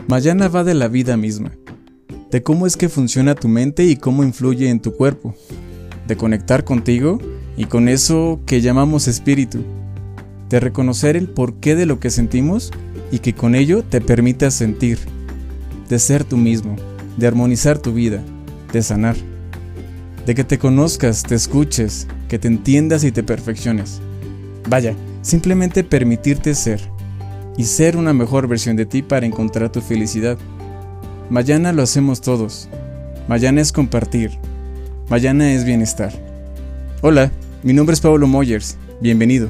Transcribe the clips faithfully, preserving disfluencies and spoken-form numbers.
Mayana va de la vida misma, de cómo es que funciona tu mente y cómo influye en tu cuerpo, de conectar contigo y con eso que llamamos espíritu, de reconocer el porqué de lo que sentimos y que con ello te permitas sentir, de ser tú mismo, de armonizar tu vida, de sanar, de que te conozcas, te escuches, que te entiendas y te perfecciones. Vaya, simplemente permitirte ser y ser una mejor versión de ti para encontrar tu felicidad. Mayana lo hacemos todos. Mayana es compartir. Mayana es bienestar. Hola, mi nombre es Pablo Moyers. Bienvenido.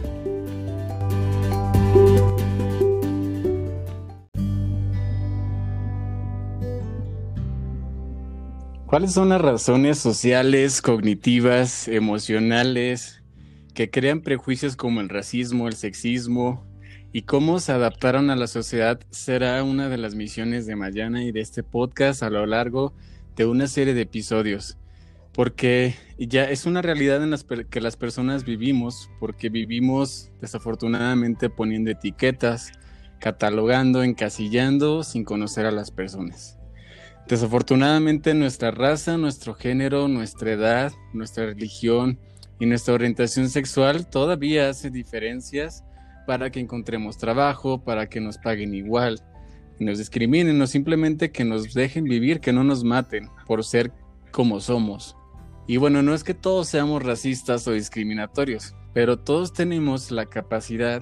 ¿Cuáles son las razones sociales, cognitivas, emocionales que crean prejuicios como el racismo, el sexismo y cómo se adaptaron a la sociedad? Será una de las misiones de Mayana y de este podcast a lo largo de una serie de episodios, porque ya es una realidad en las per- que las personas vivimos, porque vivimos desafortunadamente poniendo etiquetas, catalogando, encasillando sin conocer a las personas. Desafortunadamente nuestra raza, nuestro género, nuestra edad, nuestra religión y nuestra orientación sexual todavía hace diferencias para que encontremos trabajo, para que nos paguen igual, que nos discriminen o simplemente que nos dejen vivir, que no nos maten por ser como somos. Y bueno, no es que todos seamos racistas o discriminatorios, pero todos tenemos la capacidad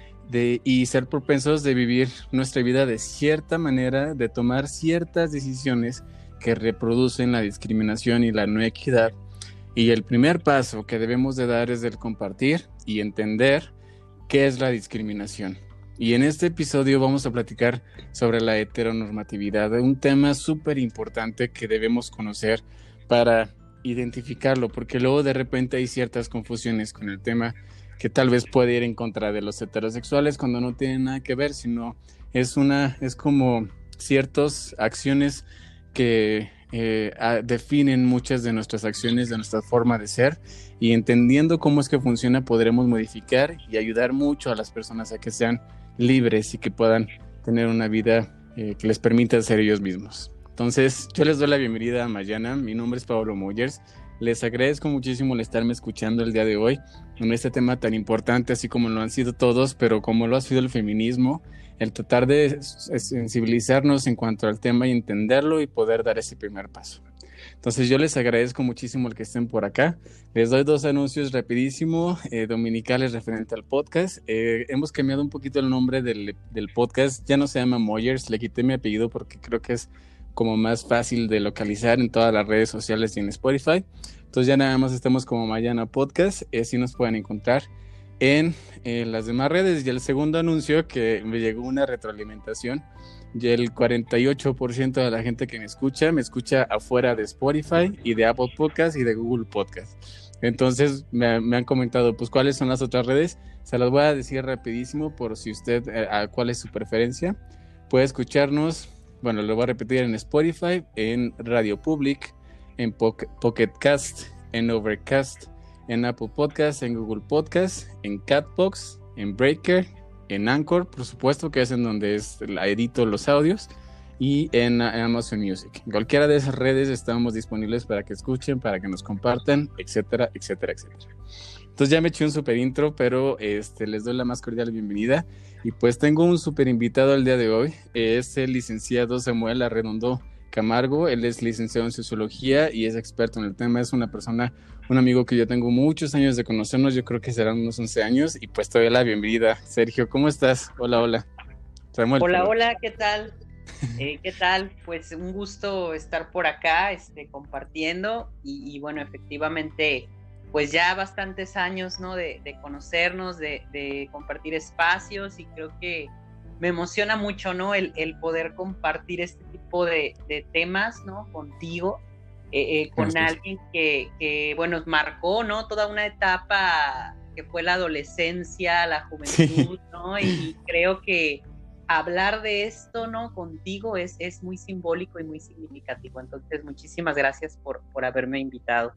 de y ser propensos de vivir nuestra vida de cierta manera, de tomar ciertas decisiones que reproducen la discriminación y la no equidad. Y el primer paso que debemos de dar es el compartir y entender qué es la discriminación. Y en este episodio vamos a platicar sobre la heteronormatividad, un tema súper importante que debemos conocer para identificarlo, porque luego de repente hay ciertas confusiones con el tema que tal vez puede ir en contra de los heterosexuales cuando no tiene nada que ver, sino es una es como ciertas acciones que eh, a, definen muchas de nuestras acciones, de nuestra forma de ser, y entendiendo cómo es que funciona podremos modificar y ayudar mucho a las personas a que sean libres y que puedan tener una vida eh, que les permita ser ellos mismos. Entonces, yo les doy la bienvenida a Mayana. Mi nombre es Pablo Moyers. Les agradezco muchísimo el estarme escuchando el día de hoy en este tema tan importante, así como lo han sido todos, pero como lo ha sido el feminismo, el tratar de sensibilizarnos en cuanto al tema y entenderlo y poder dar ese primer paso. Entonces yo les agradezco muchísimo el que estén por acá. Les doy dos anuncios rapidísimo, eh, dominicales referente al podcast. Eh, hemos cambiado un poquito el nombre del, del podcast, ya no se llama Moyers, le quité mi apellido porque creo que es como más fácil de localizar en todas las redes sociales y en Spotify. Entonces ya nada más estamos como Mayana Podcast, así nos pueden encontrar en eh, las demás redes. Y el segundo anuncio, que me llegó una retroalimentación, y el cuarenta y ocho por ciento de la gente que me escucha, me escucha afuera de Spotify y de Apple Podcast y de Google Podcast. Entonces me, me han comentado, pues, ¿cuáles son las otras redes? Se las voy a decir rapidísimo por si usted, eh, a cuál es su preferencia. Puede escucharnos, bueno, lo voy a repetir, en Spotify, en Radio Public, en Pocket, Pocket Cast, en Overcast, en Apple Podcast, en Google Podcast, en Catbox, en Breaker, en Anchor, por supuesto, que es en donde es, la edito los audios, y en, en Amazon Music. En cualquiera de esas redes estamos disponibles para que escuchen, para que nos compartan, etcétera, etcétera, etcétera. Entonces ya me eché un super intro, pero este, les doy la más cordial bienvenida. Y pues tengo un super invitado el día de hoy. Es el licenciado Samuel Arredondo Camargo. Él es licenciado en Sociología y es experto en el tema. Es una persona, un amigo que yo tengo muchos años de conocernos. Yo creo que serán unos once años. Y pues te doy la bienvenida. Sergio, ¿cómo estás? Hola, hola. Samuel, hola, perdón. Hola, ¿qué tal? Eh, ¿Qué tal? Pues un gusto estar por acá, este, compartiendo. Y, y bueno, efectivamente, pues ya bastantes años, ¿no? De, de conocernos, de, de compartir espacios, y creo que me emociona mucho, ¿no? El, el poder compartir este tipo de, de temas, ¿no? Contigo, eh, eh, con Gracias. alguien que, que, bueno, marcó, ¿no? Toda una etapa que fue la adolescencia, la juventud, sí. ¿no? Y, y creo que hablar de esto, ¿no? Contigo es, es muy simbólico y muy significativo. Entonces, muchísimas gracias por, por haberme invitado.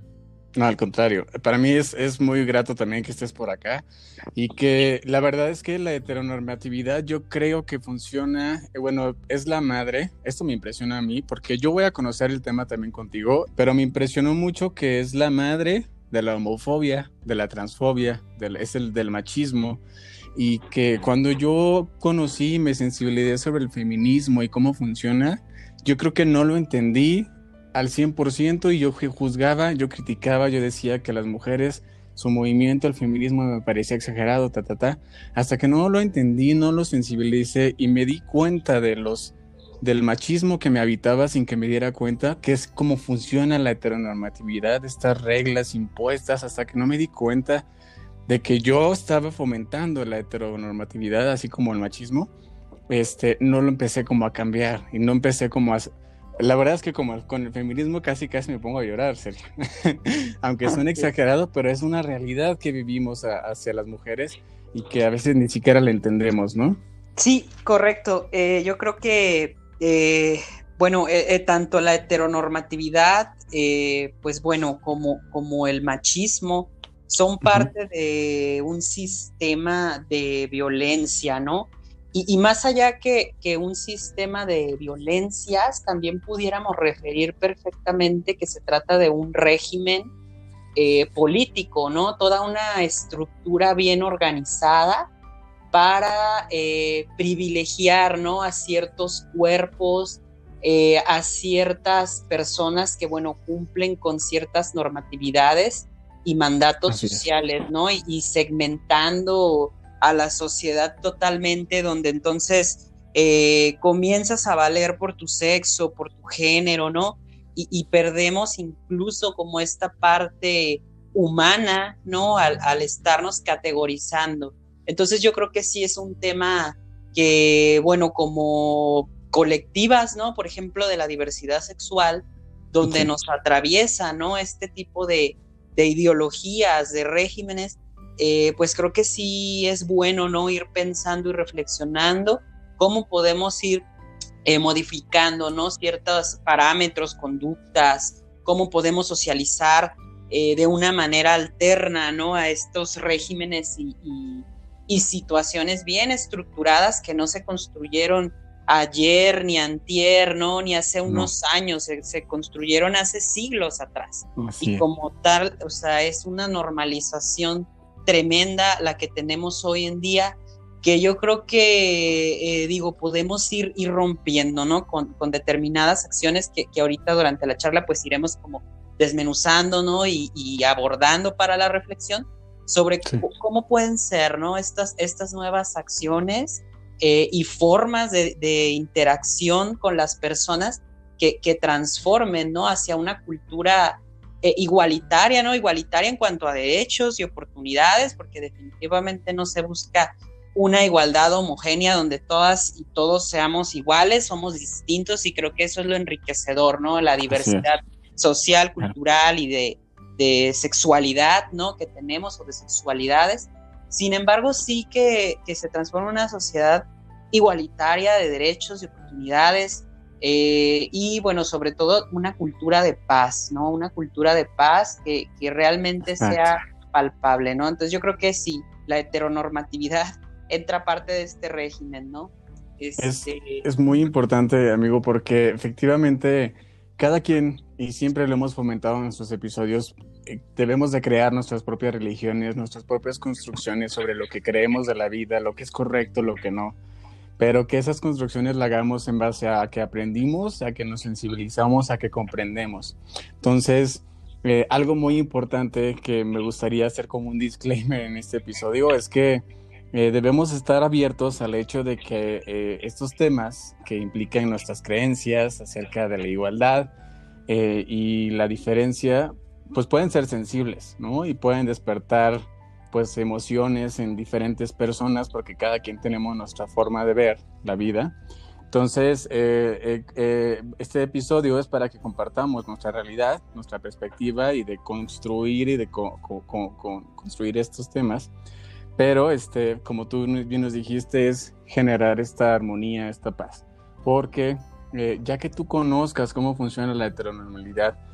No, al contrario. Para mí es, es muy grato también que estés por acá y que la verdad es que la heteronormatividad yo creo que funciona, eh, bueno, es la madre. Esto me impresiona a mí porque yo voy a conocer el tema también contigo, pero me impresionó mucho que es la madre de la homofobia, de la transfobia, del, es el del machismo. Y que cuando yo conocí y me sensibilicé sobre el feminismo y cómo funciona, yo creo que no lo entendí al cien por ciento y yo juzgaba, yo criticaba, yo decía que las mujeres, su movimiento, el feminismo me parecía exagerado, ta, ta, ta, hasta que no lo entendí, no lo sensibilicé y me di cuenta de los, del machismo que me habitaba sin que me diera cuenta, que es cómo funciona la heteronormatividad, estas reglas impuestas, hasta que no me di cuenta de que yo estaba fomentando la heteronormatividad, así como el machismo, este, no lo empecé como a cambiar y no empecé como a... La verdad es que como con el feminismo casi casi me pongo a llorar, Sergio. Aunque suene exagerado, pero es una realidad que vivimos a, hacia las mujeres y que a veces ni siquiera la entendemos, ¿no? Sí, correcto. Eh, yo creo que, eh, bueno, eh, eh, tanto la heteronormatividad, eh, pues bueno, como, como el machismo, son parte uh-huh. de un sistema de violencia, ¿no? Y, y más allá que, que un sistema de violencias, también pudiéramos referir perfectamente que se trata de un régimen eh, político, ¿no? Toda una estructura bien organizada para eh, privilegiar, ¿no? A ciertos cuerpos, eh, a ciertas personas que, bueno, cumplen con ciertas normatividades y mandatos Así sociales, es. ¿no? Y, y segmentando a la sociedad totalmente, donde entonces eh, comienzas a valer por tu sexo, por tu género, ¿no? Y, y perdemos incluso como esta parte humana, ¿no? Al, al estarnos categorizando. Entonces yo creo que sí es un tema que, bueno, como colectivas, ¿no? Por ejemplo, de la diversidad sexual, donde sí. nos atraviesa, ¿no? Este tipo de, de ideologías, de regímenes, eh, pues creo que sí es bueno, ¿no? Ir pensando y reflexionando cómo podemos ir eh, modificando, ¿no? Ciertos parámetros, conductas, cómo podemos socializar eh, de una manera alterna, ¿no? A estos regímenes y, y y situaciones bien estructuradas que no se construyeron ayer, ni antier, ¿no? Ni hace unos no. años, se, se construyeron hace siglos atrás. Así y es. Como tal, o sea, es una normalización tremenda la que tenemos hoy en día, que yo creo que, eh, digo, podemos ir, ir rompiendo, ¿no? Con, con determinadas acciones que, que ahorita durante la charla pues iremos como desmenuzando, ¿no? Y, y abordando para la reflexión, sobre sí. c- cómo pueden ser, ¿no? Estas, estas nuevas acciones eh, y formas de, de interacción con las personas que, que transformen, ¿no? Hacia una cultura eh, igualitaria, ¿no? Igualitaria en cuanto a derechos y oportunidades, porque definitivamente no se busca una igualdad homogénea donde todas y todos seamos iguales, somos distintos, y creo que eso es lo enriquecedor, ¿no? La diversidad social, cultural y de de sexualidad, ¿no? Que tenemos, o de sexualidades. Sin embargo, sí que, que se transforma en una sociedad igualitaria de derechos y oportunidades, eh, y bueno, sobre todo una cultura de paz, ¿no? Una cultura de paz que, que realmente sea palpable, ¿no? Entonces yo creo que sí, la heteronormatividad entra parte de este régimen, ¿no? Este... Es, es muy importante, amigo, porque efectivamente cada quien, y siempre lo hemos fomentado en nuestros episodios, eh, debemos de crear nuestras propias religiones, nuestras propias construcciones sobre lo que creemos de la vida, lo que es correcto, lo que no, pero que esas construcciones las hagamos en base a que aprendimos, a que nos sensibilizamos, a que comprendemos. Entonces, eh, algo muy importante que me gustaría hacer como un disclaimer en este episodio es que Eh, debemos estar abiertos al hecho de que eh, estos temas que implican nuestras creencias acerca de la igualdad eh, y la diferencia, pues pueden ser sensibles, ¿no? Y pueden despertar, pues, emociones en diferentes personas, porque cada quien tenemos nuestra forma de ver la vida. Entonces, eh, eh, eh, este episodio es para que compartamos nuestra realidad, nuestra perspectiva, y de construir y de co- co- co- co- construir estos temas. Pero, este, como tú bien nos dijiste, es generar esta armonía, esta paz. Porque eh, ya que tú conozcas cómo funciona la heteronormalidad,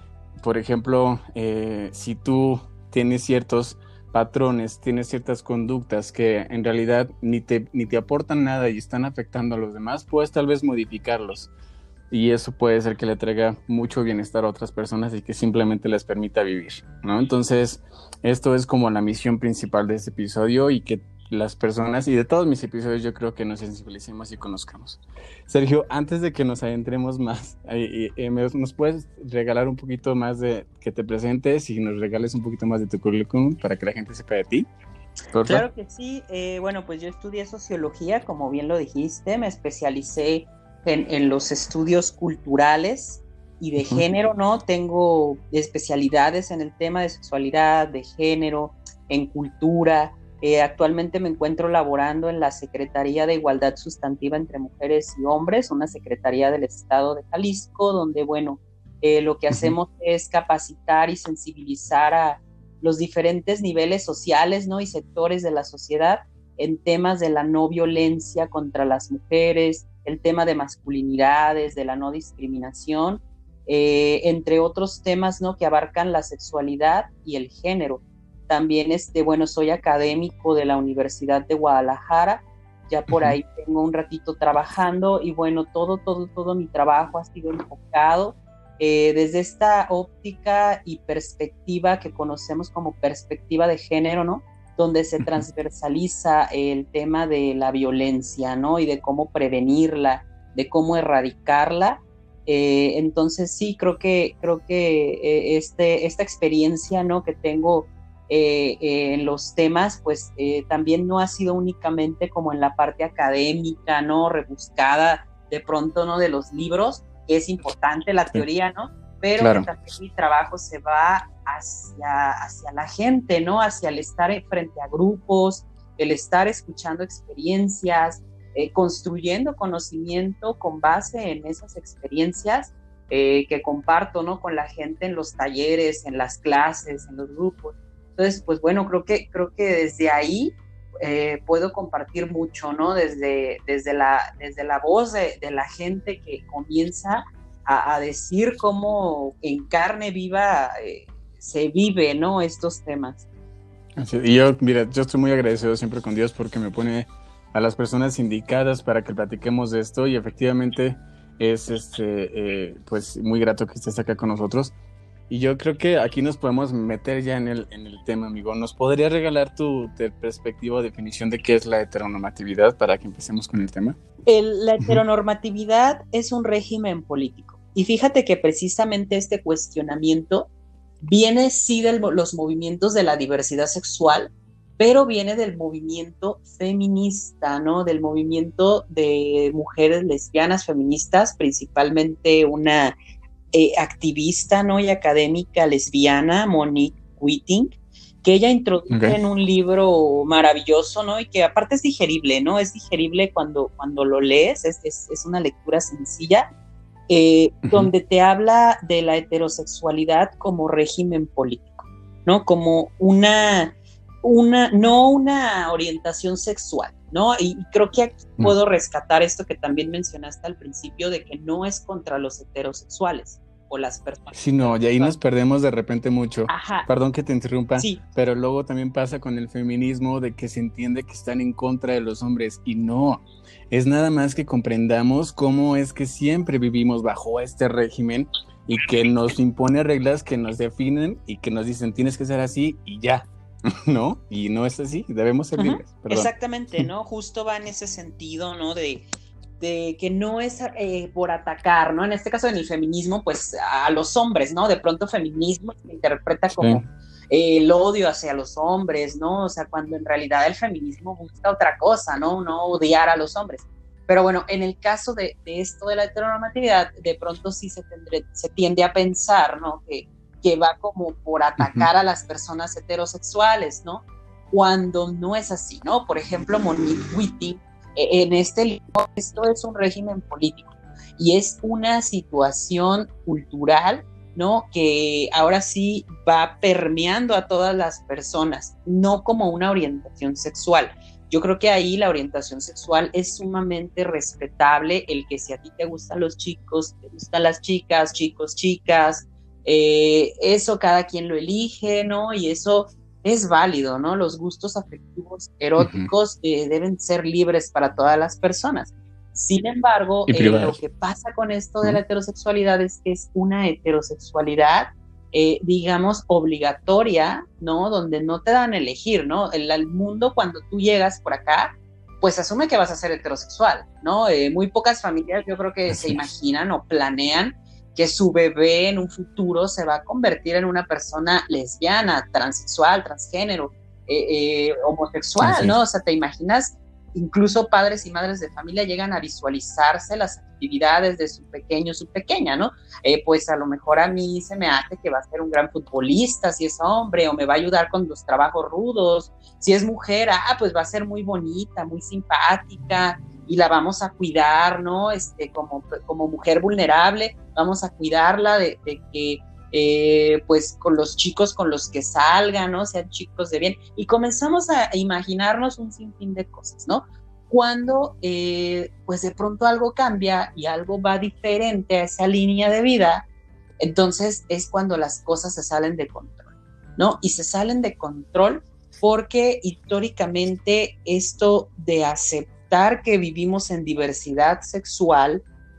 por ejemplo, eh, si tú tienes ciertos patrones, tienes ciertas conductas que en realidad ni te, ni te aportan nada y están afectando a los demás, puedes tal vez modificarlos. Y eso puede ser que le traiga mucho bienestar a otras personas y que simplemente les permita vivir, ¿no? Entonces, esto es como la misión principal de este episodio y que las personas, y de todos mis episodios, yo creo que nos sensibilicemos y conozcamos. Sergio, antes de que nos adentremos más, eh, eh, ¿nos puedes regalar un poquito más de que te presentes y nos regales un poquito más de tu currículum para que la gente sepa de ti? ¿Porfa? Claro que sí. Eh, bueno, pues yo estudié sociología, como bien lo dijiste, me especialicé en, en los estudios culturales y de uh-huh. género, ¿no? Tengo especialidades en el tema de sexualidad, de género, en cultura. Eh, actualmente me encuentro laborando en la Secretaría de Igualdad Sustantiva entre Mujeres y Hombres, una secretaría del Estado de Jalisco, donde, bueno, eh, lo que hacemos uh-huh. es capacitar y sensibilizar a los diferentes niveles sociales, ¿no? y sectores de la sociedad en temas de la no violencia contra las mujeres, el tema de masculinidades, de la no discriminación, eh, entre otros temas, ¿no? que abarcan la sexualidad y el género. También, este, bueno, soy académico de la Universidad de Guadalajara, ya por uh-huh. ahí tengo un ratito trabajando y bueno, todo, todo, todo mi trabajo ha sido enfocado eh, desde esta óptica y perspectiva que conocemos como perspectiva de género, ¿no? Donde se transversaliza el tema de la violencia, ¿no? Y de cómo prevenirla, de cómo erradicarla. Eh, entonces sí, creo que, creo que eh, este, esta experiencia, ¿no? que tengo Eh, eh, en los temas, pues eh, también no ha sido únicamente como en la parte académica, ¿no? rebuscada de pronto, ¿no? de los libros, que es importante la teoría, ¿no? Pero claro. que también mi trabajo se va hacia, hacia la gente, ¿no? Hacia el estar frente a grupos, el estar escuchando experiencias, eh, construyendo conocimiento con base en esas experiencias eh, que comparto, ¿no? con la gente en los talleres, en las clases, en los grupos. Entonces, pues bueno, creo que, creo que desde ahí eh, puedo compartir mucho, ¿no? Desde, desde, la, desde la voz de, de la gente que comienza a, a decir cómo en carne viva eh, se vive, ¿no? Estos temas. Así, y yo, mira, yo estoy muy agradecido siempre con Dios porque me pone a las personas indicadas para que platiquemos de esto y efectivamente es este, eh, pues muy grato que estés acá con nosotros. Y yo creo que aquí nos podemos meter ya en el, en el tema, amigo. ¿Nos podrías regalar tu, tu perspectiva o definición de qué es la heteronormatividad para que empecemos con el tema? El, la heteronormatividad uh-huh. es un régimen político. Y fíjate que precisamente este cuestionamiento viene sí de los movimientos de la diversidad sexual, pero viene del movimiento feminista, ¿no? Del movimiento de mujeres lesbianas feministas, principalmente una Eh, activista, ¿no? y académica lesbiana, Monique Wittig, que ella introduce okay. en un libro maravilloso, ¿no? y que aparte es digerible, ¿no? Es digerible cuando, cuando lo lees, es, es, es una lectura sencilla, eh, uh-huh. donde te habla de la heterosexualidad como régimen político, ¿no? Como una, una no una orientación sexual, ¿no? Y creo que aquí uh-huh. puedo rescatar esto que también mencionaste al principio, de que no es contra los heterosexuales, o las personas. Sí, no, y ahí nos perdemos de repente mucho. Ajá. Perdón que te interrumpa, sí. pero luego también pasa con el feminismo de que se entiende que están en contra de los hombres, y no, es nada más que comprendamos cómo es que siempre vivimos bajo este régimen y que nos impone reglas que nos definen y que nos dicen tienes que ser así y ya, ¿no? Y no es así, debemos ser libres. Uh-huh. Exactamente, ¿no? Justo va en ese sentido, ¿no? De... de que no es eh, por atacar, ¿no? En este caso, en el feminismo, pues a los hombres, ¿no? De pronto feminismo se interpreta como sí. eh, el odio hacia los hombres, ¿no? O sea, cuando en realidad el feminismo busca otra cosa, ¿no? No odiar a los hombres. Pero bueno, en el caso de, de esto de la heteronormatividad, de pronto sí se, tendre, se tiende a pensar, ¿no? Que, que va como por atacar uh-huh. a las personas heterosexuales, ¿no? Cuando no es así, ¿no? Por ejemplo, Monique Wittig, en este libro, esto es un régimen político y es una situación cultural, ¿no? Que ahora sí va permeando a todas las personas, no como una orientación sexual. Yo creo que ahí la orientación sexual es sumamente respetable, el que si a ti te gustan los chicos, te gustan las chicas, chicos, chicas, eh, eso cada quien lo elige, ¿no? Y eso es válido, ¿no? Los gustos afectivos eróticos uh-huh. eh, deben ser libres para todas las personas. Sin embargo, eh, lo que pasa con esto de la heterosexualidad es que es una heterosexualidad, eh, digamos, obligatoria, ¿no? Donde no te dan a elegir, ¿no? El, el mundo, cuando tú llegas por acá, pues asume que vas a ser heterosexual, ¿no? Eh, muy pocas familias yo creo que Así se es. imaginan o planean que su bebé en un futuro se va a convertir en una persona lesbiana, transexual, transgénero, eh, eh, homosexual, ¿no? O sea, te imaginas, incluso padres y madres de familia llegan a visualizarse las actividades de su pequeño, su pequeña, ¿no? Eh, pues a lo mejor a mí se me hace que va a ser un gran futbolista si es hombre, o me va a ayudar con los trabajos rudos. Si es mujer, ah, pues va a ser muy bonita, muy simpática, y la vamos a cuidar, ¿no? Este, como, como mujer vulnerable, vamos a cuidarla de, de que, eh, pues, con los chicos con los que salgan, ¿no? Sean chicos de bien. Y comenzamos a imaginarnos un sinfín de cosas, ¿no? Cuando, eh, pues, de pronto algo cambia y algo va diferente a esa línea de vida, entonces es cuando las cosas se salen de control, ¿no? Y se salen de control porque históricamente esto de aceptar que vivimos en diversidad sexual,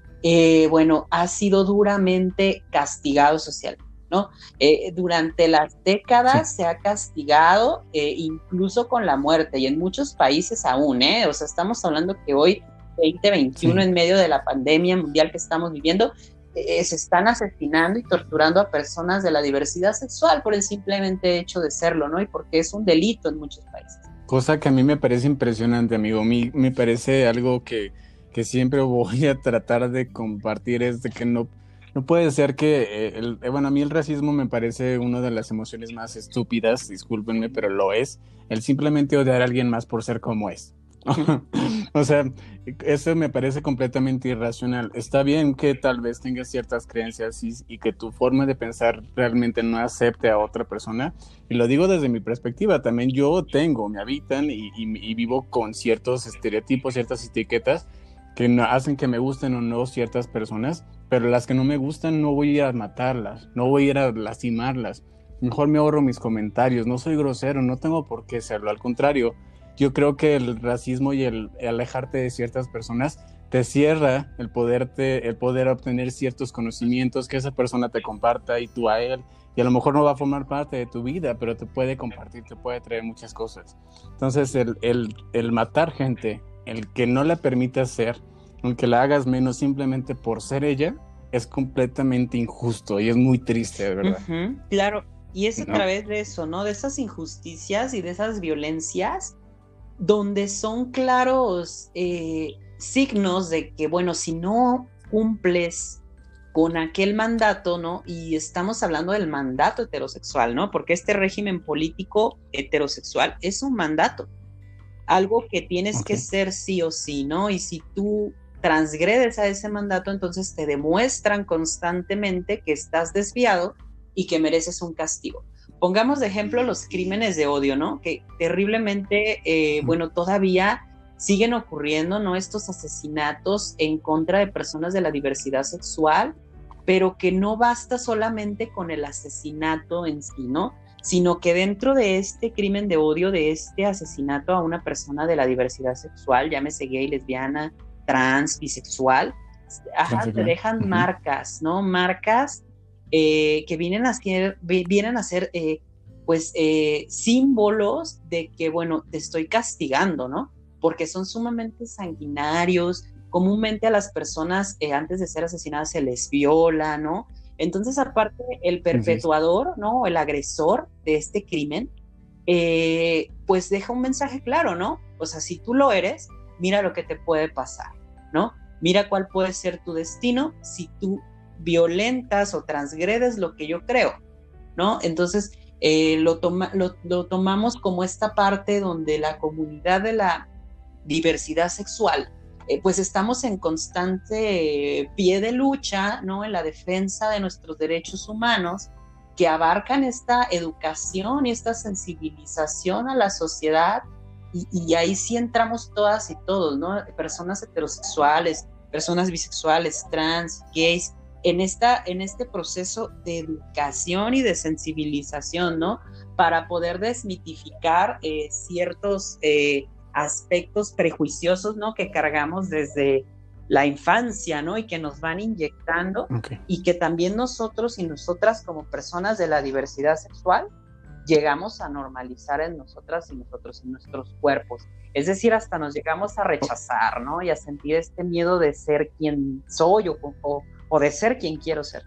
eh, bueno, ha sido duramente castigado socialmente, ¿no? Eh, durante las décadas sí. se ha castigado, eh, incluso con la muerte, y en muchos países aún, ¿eh? O sea, estamos hablando que hoy, veinte veintiuno, sí. en medio de la pandemia mundial que estamos viviendo, eh, se están asesinando y torturando a personas de la diversidad sexual por el simplemente hecho de serlo, ¿no? Y porque es un delito en muchos países. Cosa que a mí me parece impresionante, amigo. A mí me parece algo que, que siempre voy a tratar de compartir, es de que no, no puede ser que, eh, el, bueno, a mí el racismo me parece una de las emociones más estúpidas, discúlpenme, pero lo es, el simplemente odiar a alguien más por ser como es. O sea, eso me parece completamente irracional. Está bien que tal vez tengas ciertas creencias y, y que tu forma de pensar realmente no acepte a otra persona, y lo digo desde mi perspectiva, también yo tengo, me habitan y, y, y vivo con ciertos estereotipos, ciertas etiquetas que no, hacen que me gusten o no ciertas personas, pero las que no me gustan no voy a ir a matarlas, no voy a ir a lastimarlas, mejor me ahorro mis comentarios, no soy grosero, no tengo por qué serlo, al contrario. Yo creo que el racismo y el alejarte de ciertas personas te cierra el poderte, el poder obtener ciertos conocimientos que esa persona te comparta y tú a él, y a lo mejor no va a formar parte de tu vida, pero te puede compartir, te puede traer muchas cosas. Entonces el, el, el matar gente, el que no la permitas ser, el que la hagas menos simplemente por ser ella, es completamente injusto y es muy triste, de verdad. Uh-huh, claro, y es a ¿no? través de eso, ¿no? De esas injusticias y de esas violencias, donde son claros eh, signos de que, bueno, si no cumples con aquel mandato, ¿no? Y estamos hablando del mandato heterosexual, ¿no? Porque este régimen político heterosexual es un mandato, algo que tienes okay. que ser sí o sí, ¿no? Y si tú transgredes a ese mandato, entonces te demuestran constantemente que estás desviado y que mereces un castigo. Pongamos de ejemplo los crímenes de odio, ¿no? Que terriblemente, eh, bueno, todavía siguen ocurriendo, ¿no? Estos asesinatos en contra de personas de la diversidad sexual, pero que no basta solamente con el asesinato en sí, ¿no? Sino que dentro de este crimen de odio, de este asesinato a una persona de la diversidad sexual, llámese gay, lesbiana, trans, bisexual, ajá, te dejan uh-huh. marcas, ¿no? Marcas Eh, que vienen a ser, vienen a ser eh, pues eh, símbolos de que, bueno, te estoy castigando, ¿no? Porque son sumamente sanguinarios, comúnmente a las personas eh, antes de ser asesinadas se les viola, ¿no? Entonces, aparte, el perpetuador, ¿no? El agresor de este crimen, eh, pues deja un mensaje claro, ¿no? O sea, si tú lo eres, mira lo que te puede pasar, ¿no? Mira cuál puede ser tu destino si tú violentas o transgredes lo que yo creo, ¿no? Entonces eh, lo, toma, lo, lo tomamos como esta parte donde la comunidad de la diversidad sexual, eh, pues estamos en constante eh, pie de lucha, ¿no? En la defensa de nuestros derechos humanos, que abarcan esta educación y esta sensibilización a la sociedad, y, y ahí sí entramos todas y todos, ¿no? Personas heterosexuales, personas bisexuales, trans, gays, en, esta, en este proceso de educación y de sensibilización, ¿no? Para poder desmitificar eh, ciertos eh, aspectos prejuiciosos, ¿no? Que cargamos desde la infancia, ¿no? Y que nos van inyectando, okay. Y que también nosotros y nosotras como personas de la diversidad sexual llegamos a normalizar en nosotras y nosotros en nuestros cuerpos. Es decir, hasta nos llegamos a rechazar, ¿no? Y a sentir este miedo de ser quien soy o, o, o de ser quien quiero ser.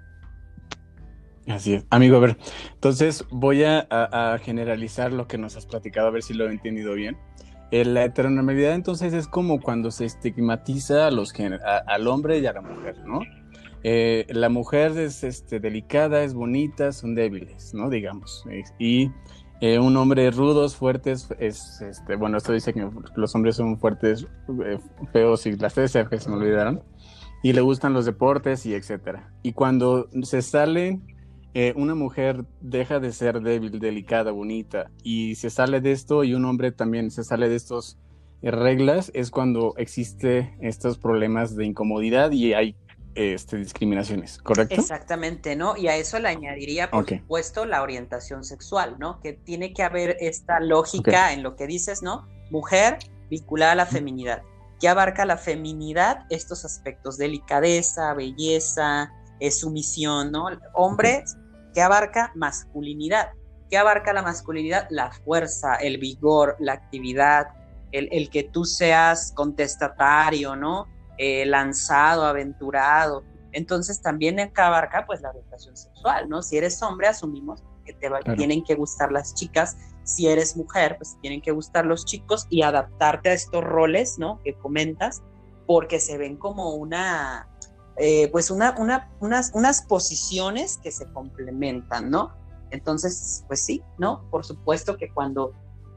Así es. Amigo, a ver, entonces voy a, a, a generalizar lo que nos has platicado, a ver si lo he entendido bien. Eh, la heteronormalidad entonces es como cuando se estigmatiza a los géneros, a, al hombre y a la mujer, ¿no? Eh, la mujer es este, delicada, es bonita, son débiles, ¿no? Digamos. Eh, y eh, un hombre rudos, fuertes, es, este, bueno, esto dice que los hombres son fuertes, eh, feos y las tres F se me olvidaron. Y le gustan los deportes y etcétera. Y cuando se sale... Eh, una mujer deja de ser débil, delicada, bonita, y se sale de esto, y un hombre también se sale de estas eh, reglas, es cuando existe estos problemas de incomodidad y hay este, discriminaciones, ¿correcto? Exactamente, ¿no? Y a eso le añadiría, por okay. supuesto, la orientación sexual, ¿no? Que tiene que haber esta lógica okay. en lo que dices, ¿no? Mujer vinculada a la feminidad. ¿Qué abarca la feminidad? Estos aspectos, delicadeza, belleza, es sumisión, ¿no? Hombre, ¿qué abarca? Masculinidad. ¿Qué abarca la masculinidad? La fuerza, el vigor, la actividad, el, el que tú seas contestatario, ¿no? Eh, lanzado, aventurado. Entonces también acá abarca pues la orientación sexual, ¿no? Si eres hombre, asumimos que te va, claro. tienen que gustar las chicas. Si eres mujer, pues tienen que gustar los chicos y adaptarte a estos roles, ¿no? Que comentas, porque se ven como una... Eh, pues una, una, unas, unas posiciones que se complementan, ¿no? Entonces, pues sí, ¿no? Por supuesto que cuando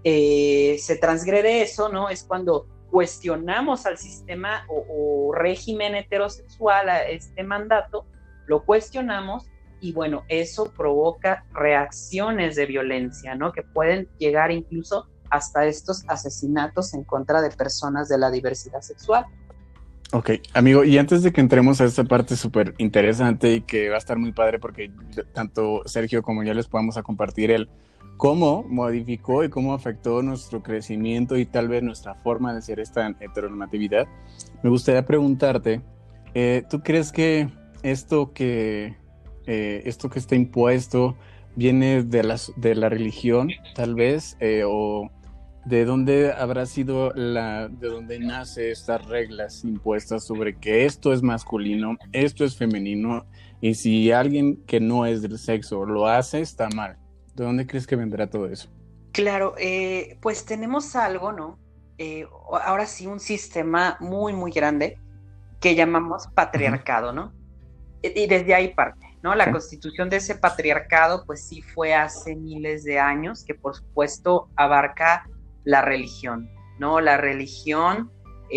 eh, se transgrede eso, ¿no? Es cuando cuestionamos al sistema o, o régimen heterosexual, a este mandato, lo cuestionamos y bueno, eso provoca reacciones de violencia, ¿no? Que pueden llegar incluso hasta estos asesinatos en contra de personas de la diversidad sexual. Ok, amigo, y antes de que entremos a esta parte súper interesante y que va a estar muy padre porque tanto Sergio como yo les podamos a compartir el cómo modificó y cómo afectó nuestro crecimiento y tal vez nuestra forma de ser esta heteronormatividad, me gustaría preguntarte, eh, ¿tú crees que esto que, eh, esto que está impuesto viene de la, de la religión, tal vez, eh, o... ¿de dónde habrá sido la, de dónde nace estas reglas impuestas sobre que esto es masculino, esto es femenino, y si alguien que no es del sexo lo hace, está mal? ¿De dónde crees que vendrá todo eso? Claro, eh, pues tenemos algo, ¿no? Eh, ahora sí, un sistema muy, muy grande que llamamos patriarcado, ¿no? Y desde ahí parte, ¿no? La sí. constitución de ese patriarcado, pues sí fue hace miles de años, que por supuesto abarca la religión, ¿no? La religión,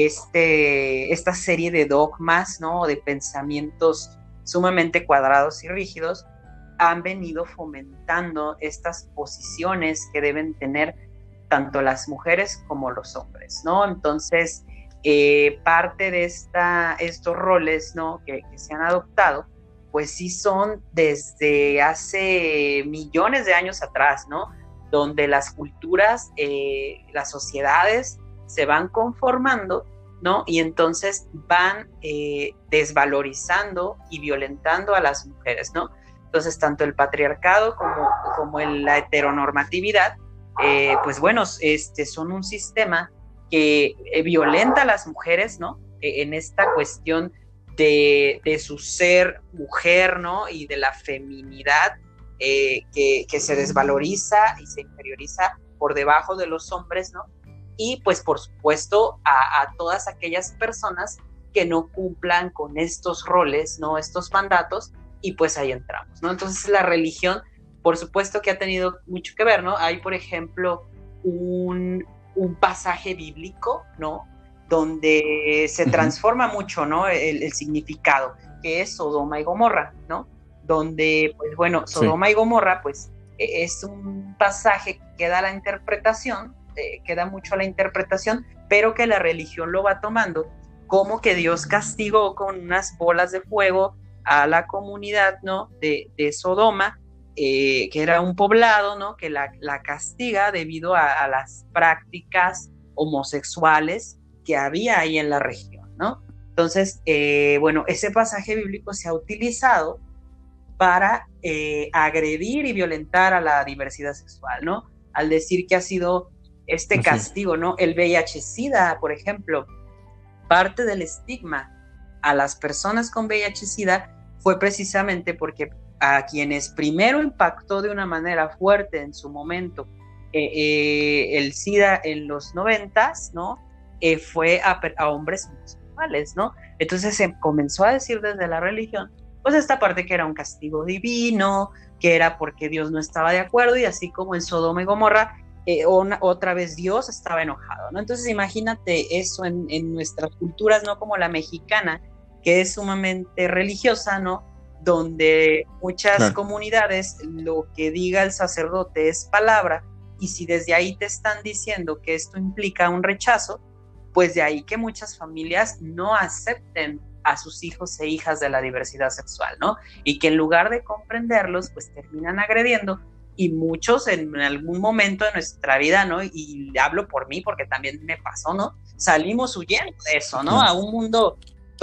este, esta serie de dogmas, ¿no? De pensamientos sumamente cuadrados y rígidos, han venido fomentando estas posiciones que deben tener tanto las mujeres como los hombres, ¿no? Entonces, eh, parte de esta, estos roles, ¿no? Que, que se han adoptado, pues sí son desde hace millones de años atrás, ¿no? Donde las culturas, eh, las sociedades se van conformando, ¿no? Y entonces van eh, desvalorizando y violentando a las mujeres, ¿no? Entonces, tanto el patriarcado como, como el, la heteronormatividad, eh, pues bueno, este, son un sistema que eh, violenta a las mujeres, ¿no? Eh, en esta cuestión de, de su ser mujer, ¿no? Y de la feminidad, Eh, que, que se desvaloriza y se inferioriza por debajo de los hombres, ¿no? Y pues por supuesto a, a todas aquellas personas que no cumplan con estos roles, ¿no? Estos mandatos, y pues ahí entramos, ¿no? Entonces la religión, por supuesto que ha tenido mucho que ver, ¿no? Hay, por ejemplo, un, un pasaje bíblico, ¿no? Donde se transforma mucho, ¿no? El, el significado, que es Sodoma y Gomorra, ¿no? Donde, pues bueno, Sodoma sí. y Gomorra, pues es un pasaje que queda a la interpretación, eh, queda mucho a la interpretación, pero que la religión lo va tomando como que Dios castigó con unas bolas de fuego a la comunidad, ¿no? de, de Sodoma, eh, que era un poblado, ¿no? que la, la castiga debido a, a las prácticas homosexuales que había ahí en la región, ¿no? Entonces, eh, bueno, ese pasaje bíblico se ha utilizado para eh, agredir y violentar a la diversidad sexual, ¿no? Al decir que ha sido este Así. castigo, ¿no? El V I H-Sida, por ejemplo, parte del estigma a las personas con V I H-Sida fue precisamente porque a quienes primero impactó de una manera fuerte en su momento eh, eh, el SIDA en los noventas, ¿no? Eh, fue a, a hombres homosexuales, ¿no? Entonces se comenzó a decir desde la religión, pues esta parte que era un castigo divino, que era porque Dios no estaba de acuerdo, y así como en Sodoma y Gomorra, eh, una, otra vez Dios estaba enojado, ¿no? Entonces imagínate eso en, en nuestras culturas, ¿no? Como la mexicana, que es sumamente religiosa, ¿no? Donde muchas claro. comunidades, lo que diga el sacerdote es palabra, y si desde ahí te están diciendo que esto implica un rechazo, pues de ahí que muchas familias no acepten a sus hijos e hijas de la diversidad sexual, ¿no? Y que en lugar de comprenderlos, pues terminan agrediendo, y muchos en algún momento de nuestra vida, ¿no? Y hablo por mí porque también me pasó, ¿no? Salimos huyendo de eso, ¿no? A un mundo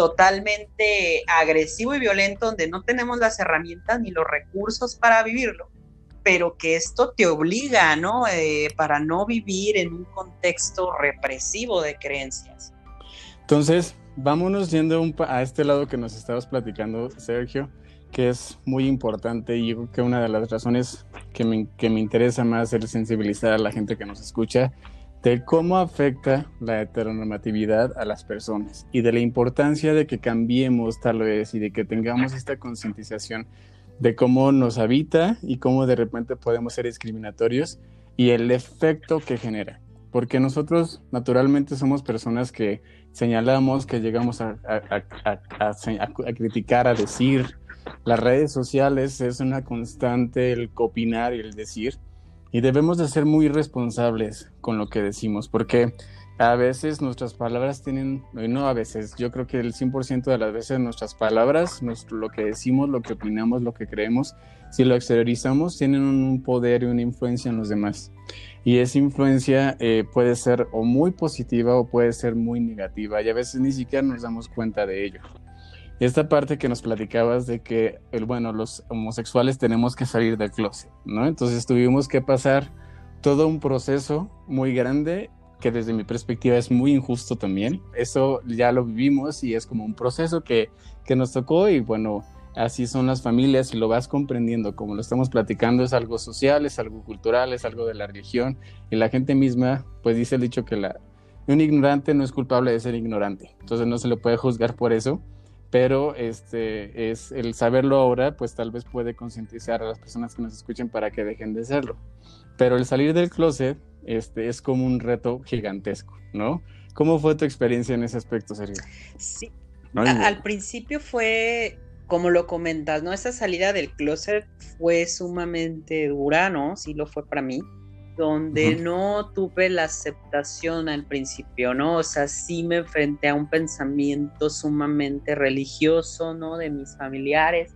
totalmente agresivo y violento donde no tenemos las herramientas ni los recursos para vivirlo, pero que esto te obliga, ¿no? Eh, para no vivir en un contexto represivo de creencias. Entonces, vámonos yendo un pa- a este lado que nos estabas platicando, Sergio, que es muy importante, y yo creo que una de las razones que me, que me interesa más es sensibilizar a la gente que nos escucha de cómo afecta la heteronormatividad a las personas y de la importancia de que cambiemos tal vez y de que tengamos esta concientización de cómo nos habita y cómo de repente podemos ser discriminatorios y el efecto que genera. Porque nosotros naturalmente somos personas que señalamos, que llegamos a, a, a, a, a, a criticar, a decir. Las redes sociales es una constante el opinar y el decir, y debemos de ser muy responsables con lo que decimos, porque a veces nuestras palabras tienen, no a veces, yo creo que el cien por ciento de las veces nuestras palabras, nuestro, lo que decimos, lo que opinamos, lo que creemos, si lo exteriorizamos, tienen un poder y una influencia en los demás. Y esa influencia eh, puede ser o muy positiva o puede ser muy negativa, y a veces ni siquiera nos damos cuenta de ello. Esta parte que nos platicabas de que, el, bueno, los homosexuales tenemos que salir del closet, ¿no? Entonces tuvimos que pasar todo un proceso muy grande que desde mi perspectiva es muy injusto también. Eso ya lo vivimos y es como un proceso que, que nos tocó, y bueno, así son las familias y lo vas comprendiendo. Como lo estamos platicando, es algo social, es algo cultural, es algo de la religión, y la gente misma, pues dice el dicho que la, un ignorante no es culpable de ser ignorante. Entonces no se le puede juzgar por eso. Pero este es el saberlo ahora, pues tal vez puede concientizar a las personas que nos escuchen para que dejen de serlo. Pero el salir del closet este, es como un reto gigantesco, ¿no? ¿Cómo fue tu experiencia en ese aspecto, Sergio? Sí, ¿no? a, al principio fue, como lo comentas, ¿no? Esa salida del closet fue sumamente dura, ¿no? Sí lo fue para mí, donde uh-huh. no tuve la aceptación al principio, ¿no? O sea, sí me enfrenté a un pensamiento sumamente religioso, ¿no? De mis familiares,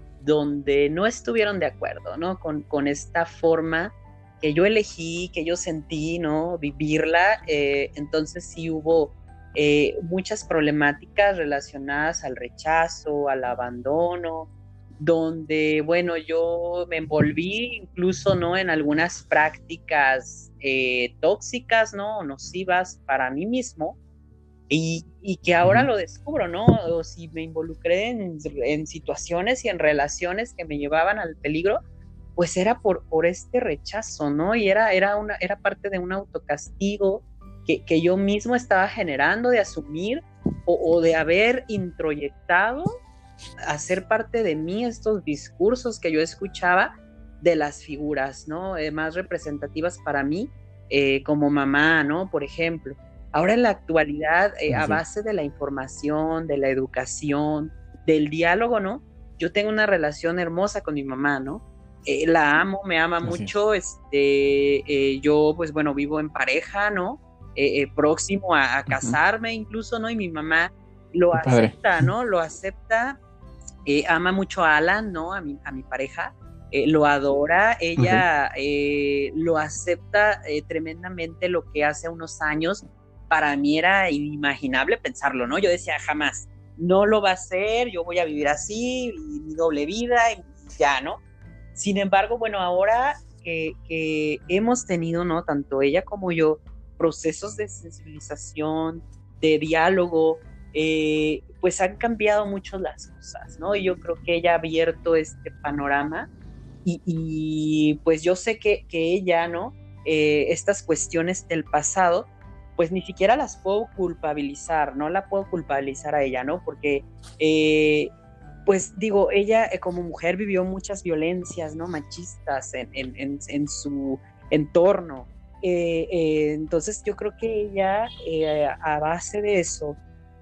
donde no estuvieron de acuerdo, ¿no? Con, con esta forma que yo elegí, que yo sentí, ¿no? Vivirla. Eh, entonces sí hubo eh, muchas problemáticas relacionadas al rechazo, al abandono, donde, bueno, yo me envolví incluso, ¿no? En algunas prácticas eh, tóxicas, ¿no? Nocivas para mí mismo, y, y que ahora uh-huh. lo descubro, ¿no? O si me involucré en, en situaciones y en relaciones que me llevaban al peligro, pues era por, por este rechazo, ¿no? Y era, era, una, era parte de un autocastigo que, que yo mismo estaba generando, de asumir o, o de haber introyectado hacer parte de mí estos discursos que yo escuchaba de las figuras, ¿no? Eh, más representativas para mí, eh, como mamá, ¿no? Por ejemplo. Ahora en la actualidad, eh, sí. a base de la información, de la educación, del diálogo, ¿no? Yo tengo una relación hermosa con mi mamá, ¿no? Eh, la amo, me ama Así mucho, es. este, eh, yo, pues bueno, vivo en pareja, ¿no? Eh, eh, próximo a, a casarme uh-huh. incluso, ¿no? Y mi mamá lo Qué acepta, padre. ¿no? Lo acepta eh, ama mucho a Alan, ¿no? A mi, a mi pareja, eh, lo adora, ella uh-huh. eh, lo acepta eh, tremendamente. Lo que hace unos años para mí era inimaginable pensarlo, ¿no? Yo decía, jamás, no lo va a hacer, yo voy a vivir así, y mi doble vida, y ya, ¿no? Sin embargo, bueno, ahora que, que hemos tenido, ¿no? Tanto ella como yo, procesos de sensibilización, de diálogo, eh, pues han cambiado mucho las cosas, ¿no? Y yo creo que ella ha abierto este panorama y, y pues yo sé que, que ella, ¿no? Eh, estas cuestiones del pasado, pues ni siquiera las puedo culpabilizar, no la puedo culpabilizar a ella, ¿no? Porque, eh, pues digo, ella eh, como mujer vivió muchas violencias, ¿no? Machistas en, en, en, en su entorno. Eh, eh, entonces yo creo que ella, eh, a base de eso,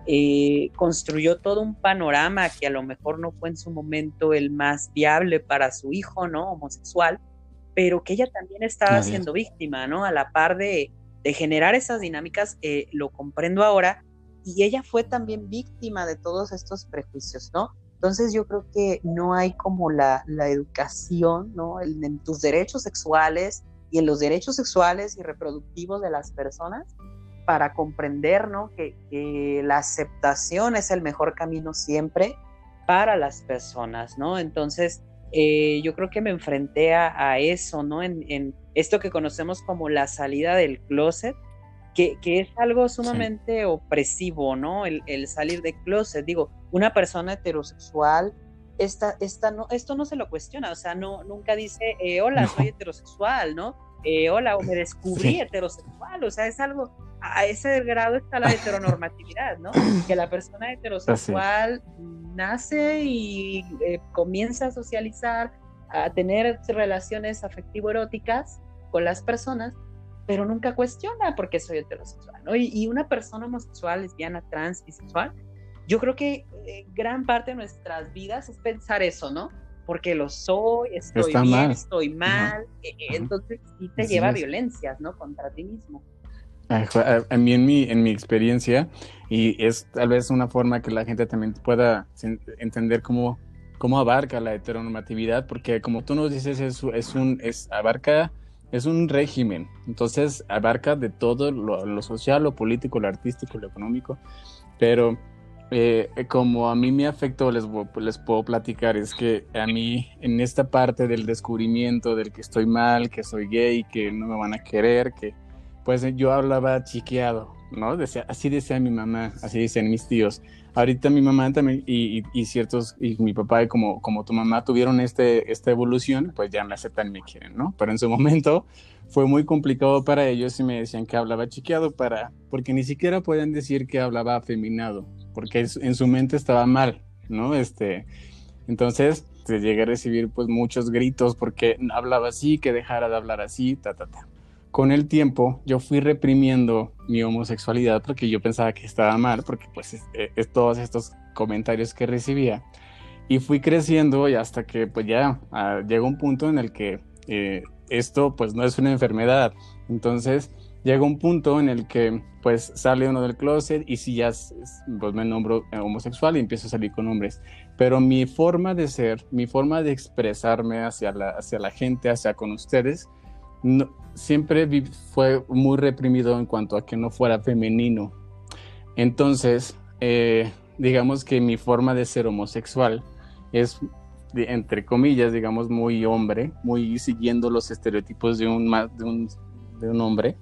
eh, construyó todo un panorama que a lo mejor no fue en su momento el más viable para su hijo, ¿no? Homosexual, pero que ella también estaba Así siendo es. víctima, ¿no? A la par de, de generar esas dinámicas, eh, lo comprendo ahora, y ella fue también víctima de todos estos prejuicios, ¿no? Entonces yo creo que no hay como la, la educación, ¿no? En, en tus derechos sexuales y en los derechos sexuales y reproductivos de las personas para comprender, ¿no? Que, que la aceptación es el mejor camino siempre para las personas, ¿no? Entonces eh, yo creo que me enfrenté a, a eso, ¿no? En, en esto que conocemos como la salida del closet, que, que es algo sumamente sí. opresivo, ¿no? El, el salir del closet. Digo, una persona heterosexual, esta, esta no, esto no se lo cuestiona, o sea, no, nunca dice, eh, hola, no. soy heterosexual, ¿no? Eh, hola, o me descubrí sí. heterosexual, o sea, es algo, a ese grado está la heteronormatividad, ¿no? Que la persona heterosexual Así. nace y eh, comienza a socializar, a tener relaciones afectivo-eróticas con las personas, pero nunca cuestiona por qué soy heterosexual, ¿no? Y, y una persona homosexual, lesbiana, trans, bisexual, yo creo que eh, gran parte de nuestras vidas es pensar eso, ¿no? Porque lo soy, estoy Está bien, mal. estoy mal, uh-huh. eh, entonces sí te Así lleva a violencias, ¿no? Contra ti mismo. A, a mí en mi, en mi experiencia, y es tal vez una forma que la gente también pueda entender cómo, cómo abarca la heteronormatividad, porque como tú nos dices, es, es un, es, abarca, es un régimen, entonces abarca de todo lo, lo social, lo político, lo artístico, lo económico, pero eh, como a mí me afectó, les, les puedo platicar, es que a mí en esta parte del descubrimiento del que estoy mal, que soy gay, que no me van a querer, que pues yo hablaba chiqueado, ¿no? Decía, así decía mi mamá, así decían mis tíos. Ahorita mi mamá también y, y, y ciertos, y mi papá como, como tu mamá tuvieron este, esta evolución, pues ya me aceptan y me quieren, ¿no? Pero en su momento fue muy complicado para ellos y me decían que hablaba chiqueado para, porque ni siquiera podían decir que hablaba afeminado, porque en su mente estaba mal, ¿no? Este, entonces te llegué a recibir pues muchos gritos porque hablaba así, que dejara de hablar así, ta, ta, ta. Con el tiempo yo fui reprimiendo mi homosexualidad porque yo pensaba que estaba mal, porque pues es, es todos estos comentarios que recibía, y fui creciendo y hasta que pues ya uh, llegó un punto en el que eh, esto pues no es una enfermedad, entonces llega un punto en el que pues sale uno del closet y si ya pues me nombro homosexual y empiezo a salir con hombres, pero mi forma de ser, mi forma de expresarme hacia la, hacia la gente, hacia con ustedes, no, siempre vi, fue muy reprimido en cuanto a que no fuera femenino. Entonces, eh, digamos que mi forma de ser homosexual es, de, entre comillas, digamos, muy hombre, muy siguiendo los estereotipos de un, de un, de un hombre,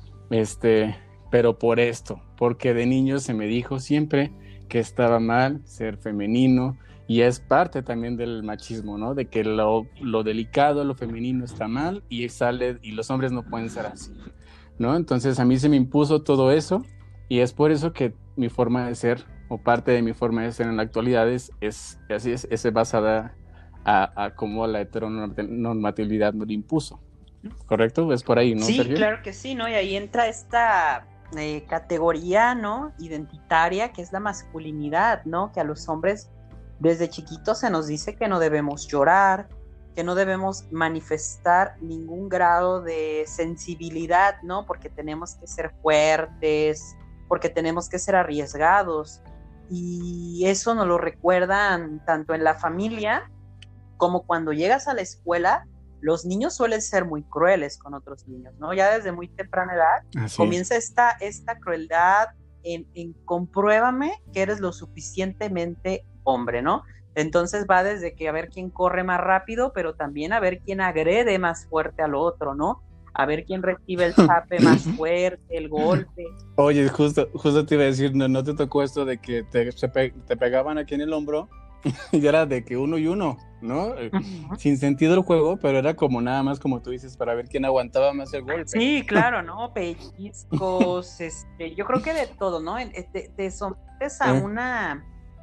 este, pero por esto, porque de niño se me dijo siempre que estaba mal ser femenino, y es parte también del machismo, ¿no? De que lo, lo delicado, lo femenino está mal y sale, y los hombres no pueden ser así, ¿no? Entonces a mí se me impuso todo eso y es por eso que mi forma de ser, o parte de mi forma de ser en la actualidad es, es, así es, es basada a, a cómo la heteronormatividad me lo impuso, ¿correcto? Es por ahí, ¿no, Sí, Sergio? Claro que sí, ¿no? Y ahí entra esta eh, categoría, ¿no? Identitaria, que es la masculinidad, ¿no? Que a los hombres desde chiquitos se nos dice que no debemos llorar, que no debemos manifestar ningún grado de sensibilidad, ¿no? Porque tenemos que ser fuertes, porque tenemos que ser arriesgados. y eso nos lo recuerdan tanto en la familia como cuando llegas a la escuela. Los niños suelen ser muy crueles con otros niños, ¿no? Ya desde muy temprana edad Así comienza esta, esta crueldad en, en compruébame que eres lo suficientemente hombre, ¿no? Entonces va desde que a ver quién corre más rápido, pero también a ver quién agrede más fuerte al otro, ¿no? A ver quién recibe el zape más fuerte, el golpe. Oye, justo, justo te iba a decir, ¿no, no te tocó esto de que te, pe- te pegaban aquí en el hombro? Y era de que uno y uno, ¿no? Uh-huh. Sin sentido el juego, pero era como nada más, como tú dices, para ver quién aguantaba más el golpe. Sí, claro, ¿no? Pellizcos, este, yo creo que de todo, ¿no? Te, te sometes a ¿Eh? una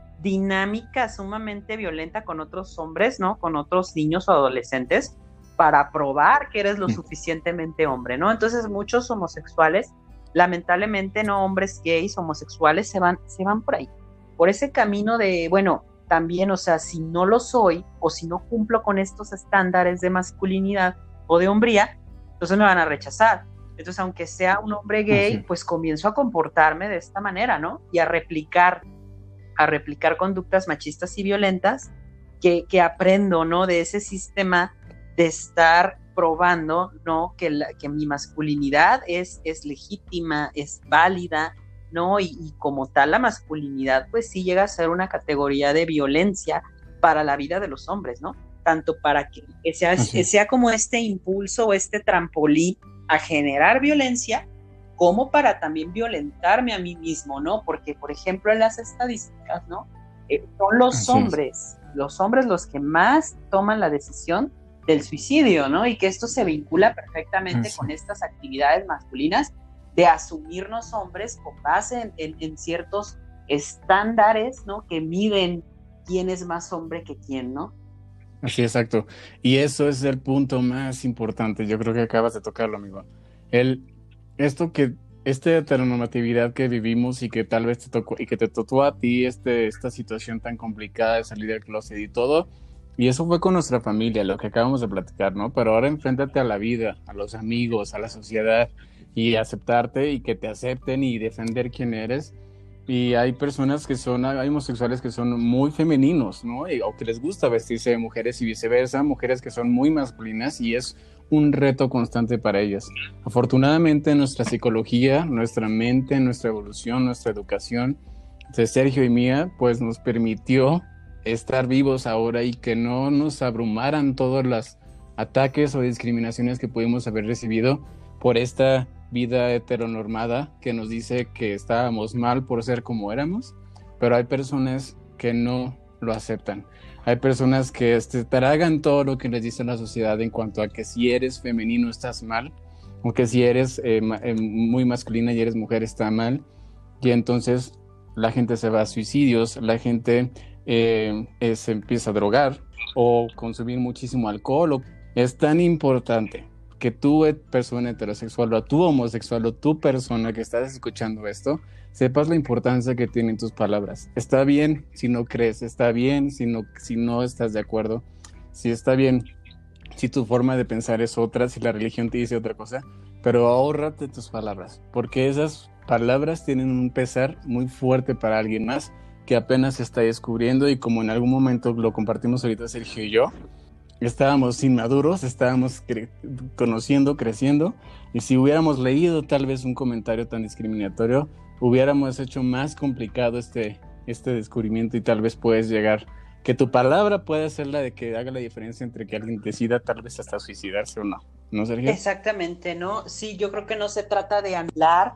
dinámica sumamente violenta con otros hombres, ¿no? Con otros niños o adolescentes, para probar que eres lo suficientemente hombre, ¿no? Entonces muchos homosexuales, lamentablemente, no hombres gays, homosexuales, se van, se van por ahí, por ese camino de, bueno, también, o sea, si no lo soy, o si no cumplo con estos estándares de masculinidad o de hombría, entonces me van a rechazar. Entonces, aunque sea un hombre gay, uh-huh. pues comienzo a comportarme de esta manera, ¿no? Y a replicar, a replicar conductas machistas y violentas que, que aprendo, ¿no? De ese sistema de estar probando, ¿no? Que, la, que mi masculinidad es, es legítima, es válida, ¿no? Y, y como tal la masculinidad, pues sí llega a ser una categoría de violencia para la vida de los hombres, ¿no? Tanto para que, que, sea, que sea como este impulso o este trampolín a generar violencia, como para también violentarme a mí mismo, ¿no? Porque, por ejemplo, en las estadísticas, ¿no? Eh, son los Así hombres, es. los hombres los que más toman la decisión del suicidio, ¿no? Y que esto se vincula perfectamente Así. con estas actividades masculinas de asumirnos hombres con base en, en, en ciertos estándares, ¿no? Que miden quién es más hombre que quién, ¿no? Así, exacto. Y eso es el punto más importante. Yo creo que acabas de tocarlo, amigo. El, esto que, esta heteronormatividad que vivimos y que tal vez te tocó, y que te tocó a ti este, esta situación tan complicada de salir del closet y todo, y eso fue con nuestra familia, lo que acabamos de platicar, ¿no? Pero ahora enfréntate a la vida, a los amigos, a la sociedad, y aceptarte y que te acepten y defender quién eres. Y hay personas que son, hay homosexuales que son muy femeninos, ¿no? Y, o que les gusta vestirse de mujeres y viceversa, mujeres que son muy masculinas, y es un reto constante para ellas. Afortunadamente nuestra psicología, nuestra mente, nuestra evolución, nuestra educación de Sergio y mía, pues nos permitió estar vivos ahora y que no nos abrumaran todos los ataques o discriminaciones que pudimos haber recibido por esta vida heteronormada que nos dice que estábamos mal por ser como éramos, pero hay personas que no lo aceptan. Hay personas que este, tragan todo lo que les dice la sociedad en cuanto a que si eres femenino estás mal, o que si eres eh, eh, muy masculina y eres mujer está mal, y entonces la gente se va a suicidios, la gente eh, eh, se empieza a drogar o consumir muchísimo alcohol. Es tan importante que tú, persona heterosexual, o tú homosexual, o tú persona que estás escuchando esto, sepas la importancia que tienen tus palabras. Está bien si no crees, está bien si no, si no estás de acuerdo, si está bien si tu forma de pensar es otra, si la religión te dice otra cosa, pero ahórrate tus palabras, porque esas palabras tienen un pesar muy fuerte para alguien más que apenas se está descubriendo, y como en algún momento lo compartimos ahorita Sergio y yo, estábamos inmaduros, estábamos cre- conociendo, creciendo, y si hubiéramos leído tal vez un comentario tan discriminatorio, hubiéramos hecho más complicado este, este descubrimiento, y tal vez puedes llegar, que tu palabra puede ser la de que haga la diferencia entre que alguien decida tal vez hasta suicidarse o no, ¿no, Sergio? Exactamente, ¿no? Sí, yo creo que no se trata de anular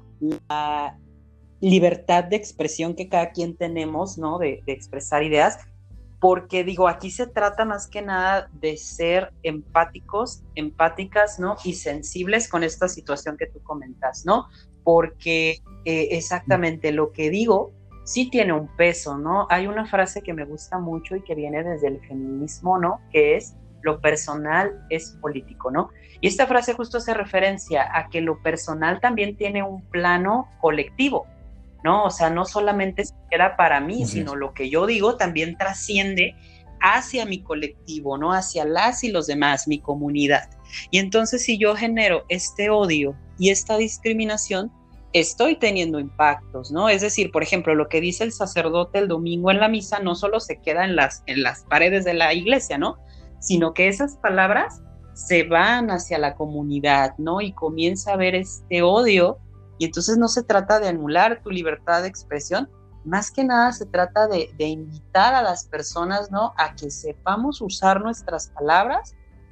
la libertad de expresión que cada quien tenemos, ¿no? De, de expresar ideas, porque digo, aquí se trata más que nada de ser empáticos, empáticas, ¿no? Y sensibles con esta situación que tú comentas, ¿no? Porque eh, exactamente lo que digo sí tiene un peso, ¿no? Hay una frase que me gusta mucho y que viene desde el feminismo, ¿no? Que es: lo personal es político, ¿no? Y esta frase justo hace referencia a que lo personal también tiene un plano colectivo, ¿no? O sea, no solamente se queda para mí, uh-huh. sino lo que yo digo también trasciende hacia mi colectivo, ¿no? Hacia las y los demás, mi comunidad. Y entonces, si yo genero este odio y esta discriminación, estoy teniendo impactos, ¿no? Es decir, por ejemplo, lo que dice el sacerdote el domingo en la misa no solo se queda en las, en las paredes de la iglesia, ¿no? Sino que esas palabras se van hacia la comunidad, ¿no? Y comienza a haber este odio, y entonces no se trata de anular tu libertad de expresión, más que nada se trata de, de invitar a las personas, ¿no? A que sepamos usar nuestras palabras,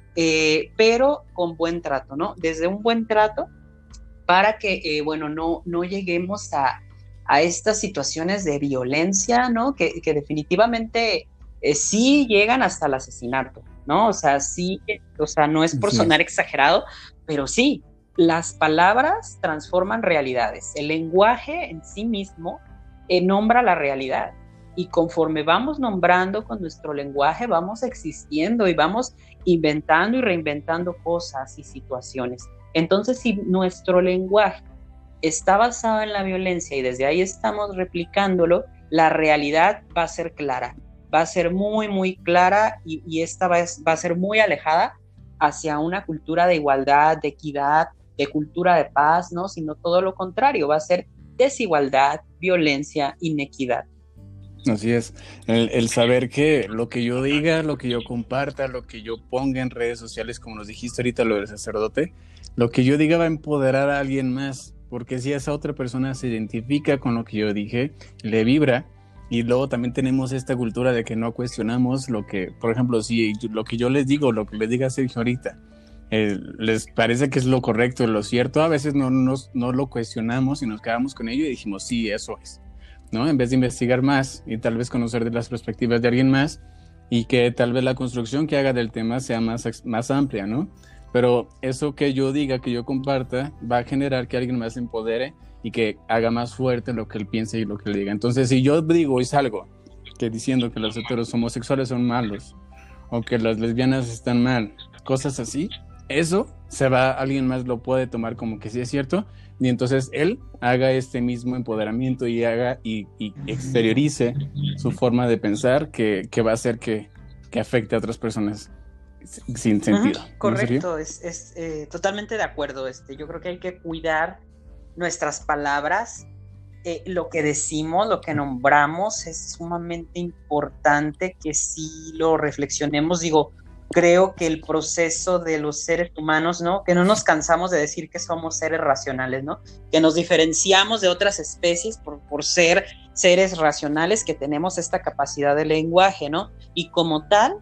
eh, pero con buen trato, ¿no? Desde un buen trato, para que, eh, bueno, no, no lleguemos a, a estas situaciones de violencia, ¿no? Que, que definitivamente eh, sí llegan hasta el asesinato, ¿no? O sea, sí, o sea, no es por Sí. sonar exagerado, pero sí, las palabras transforman realidades. El lenguaje en sí mismo eh, nombra la realidad. Y conforme vamos nombrando con nuestro lenguaje, vamos existiendo y vamos inventando y reinventando cosas y situaciones. Entonces, si nuestro lenguaje está basado en la violencia y desde ahí estamos replicándolo, la realidad va a ser clara, va a ser muy, muy clara y, y esta va, va a ser muy alejada hacia una cultura de igualdad, de equidad, de cultura de paz, ¿no? Sino todo lo contrario, va a ser desigualdad, violencia, inequidad. Así es, el, el saber que lo que yo diga, lo que yo comparta, lo que yo ponga en redes sociales, como nos dijiste ahorita lo del sacerdote, lo que yo diga va a empoderar a alguien más, porque si esa otra persona se identifica con lo que yo dije, le vibra, y luego también tenemos esta cultura de que no cuestionamos lo que, por ejemplo, si lo que yo les digo, lo que les diga Sergio ahorita, eh, les parece que es lo correcto, lo cierto, a veces no, nos, no lo cuestionamos y nos quedamos con ello y dijimos, sí, eso es, ¿no? En vez de investigar más y tal vez conocer de las perspectivas de alguien más y que tal vez la construcción que haga del tema sea más, más amplia, ¿no? Pero eso que yo diga, que yo comparta, va a generar que alguien más se empodere y que haga más fuerte lo que él piense y lo que él diga. Entonces, si yo digo y salgo que diciendo que los heteros homosexuales son malos o que las lesbianas están mal, cosas así, eso se va, alguien más lo puede tomar como que sí es cierto, y entonces él haga este mismo empoderamiento y haga y, y exteriorice su forma de pensar que, que va a hacer que, que afecte a otras personas sin sentido. Uh-huh, correcto, ¿no es, es eh, totalmente de acuerdo. Este, yo creo que hay que cuidar nuestras palabras, eh, lo que decimos, lo que nombramos es sumamente importante que sí lo reflexionemos. Digo, creo que el proceso de los seres humanos, ¿no? Que no nos cansamos de decir que somos seres racionales, ¿no? Que nos diferenciamos de otras especies por, por ser seres racionales, que tenemos esta capacidad de lenguaje, ¿no? Y como tal,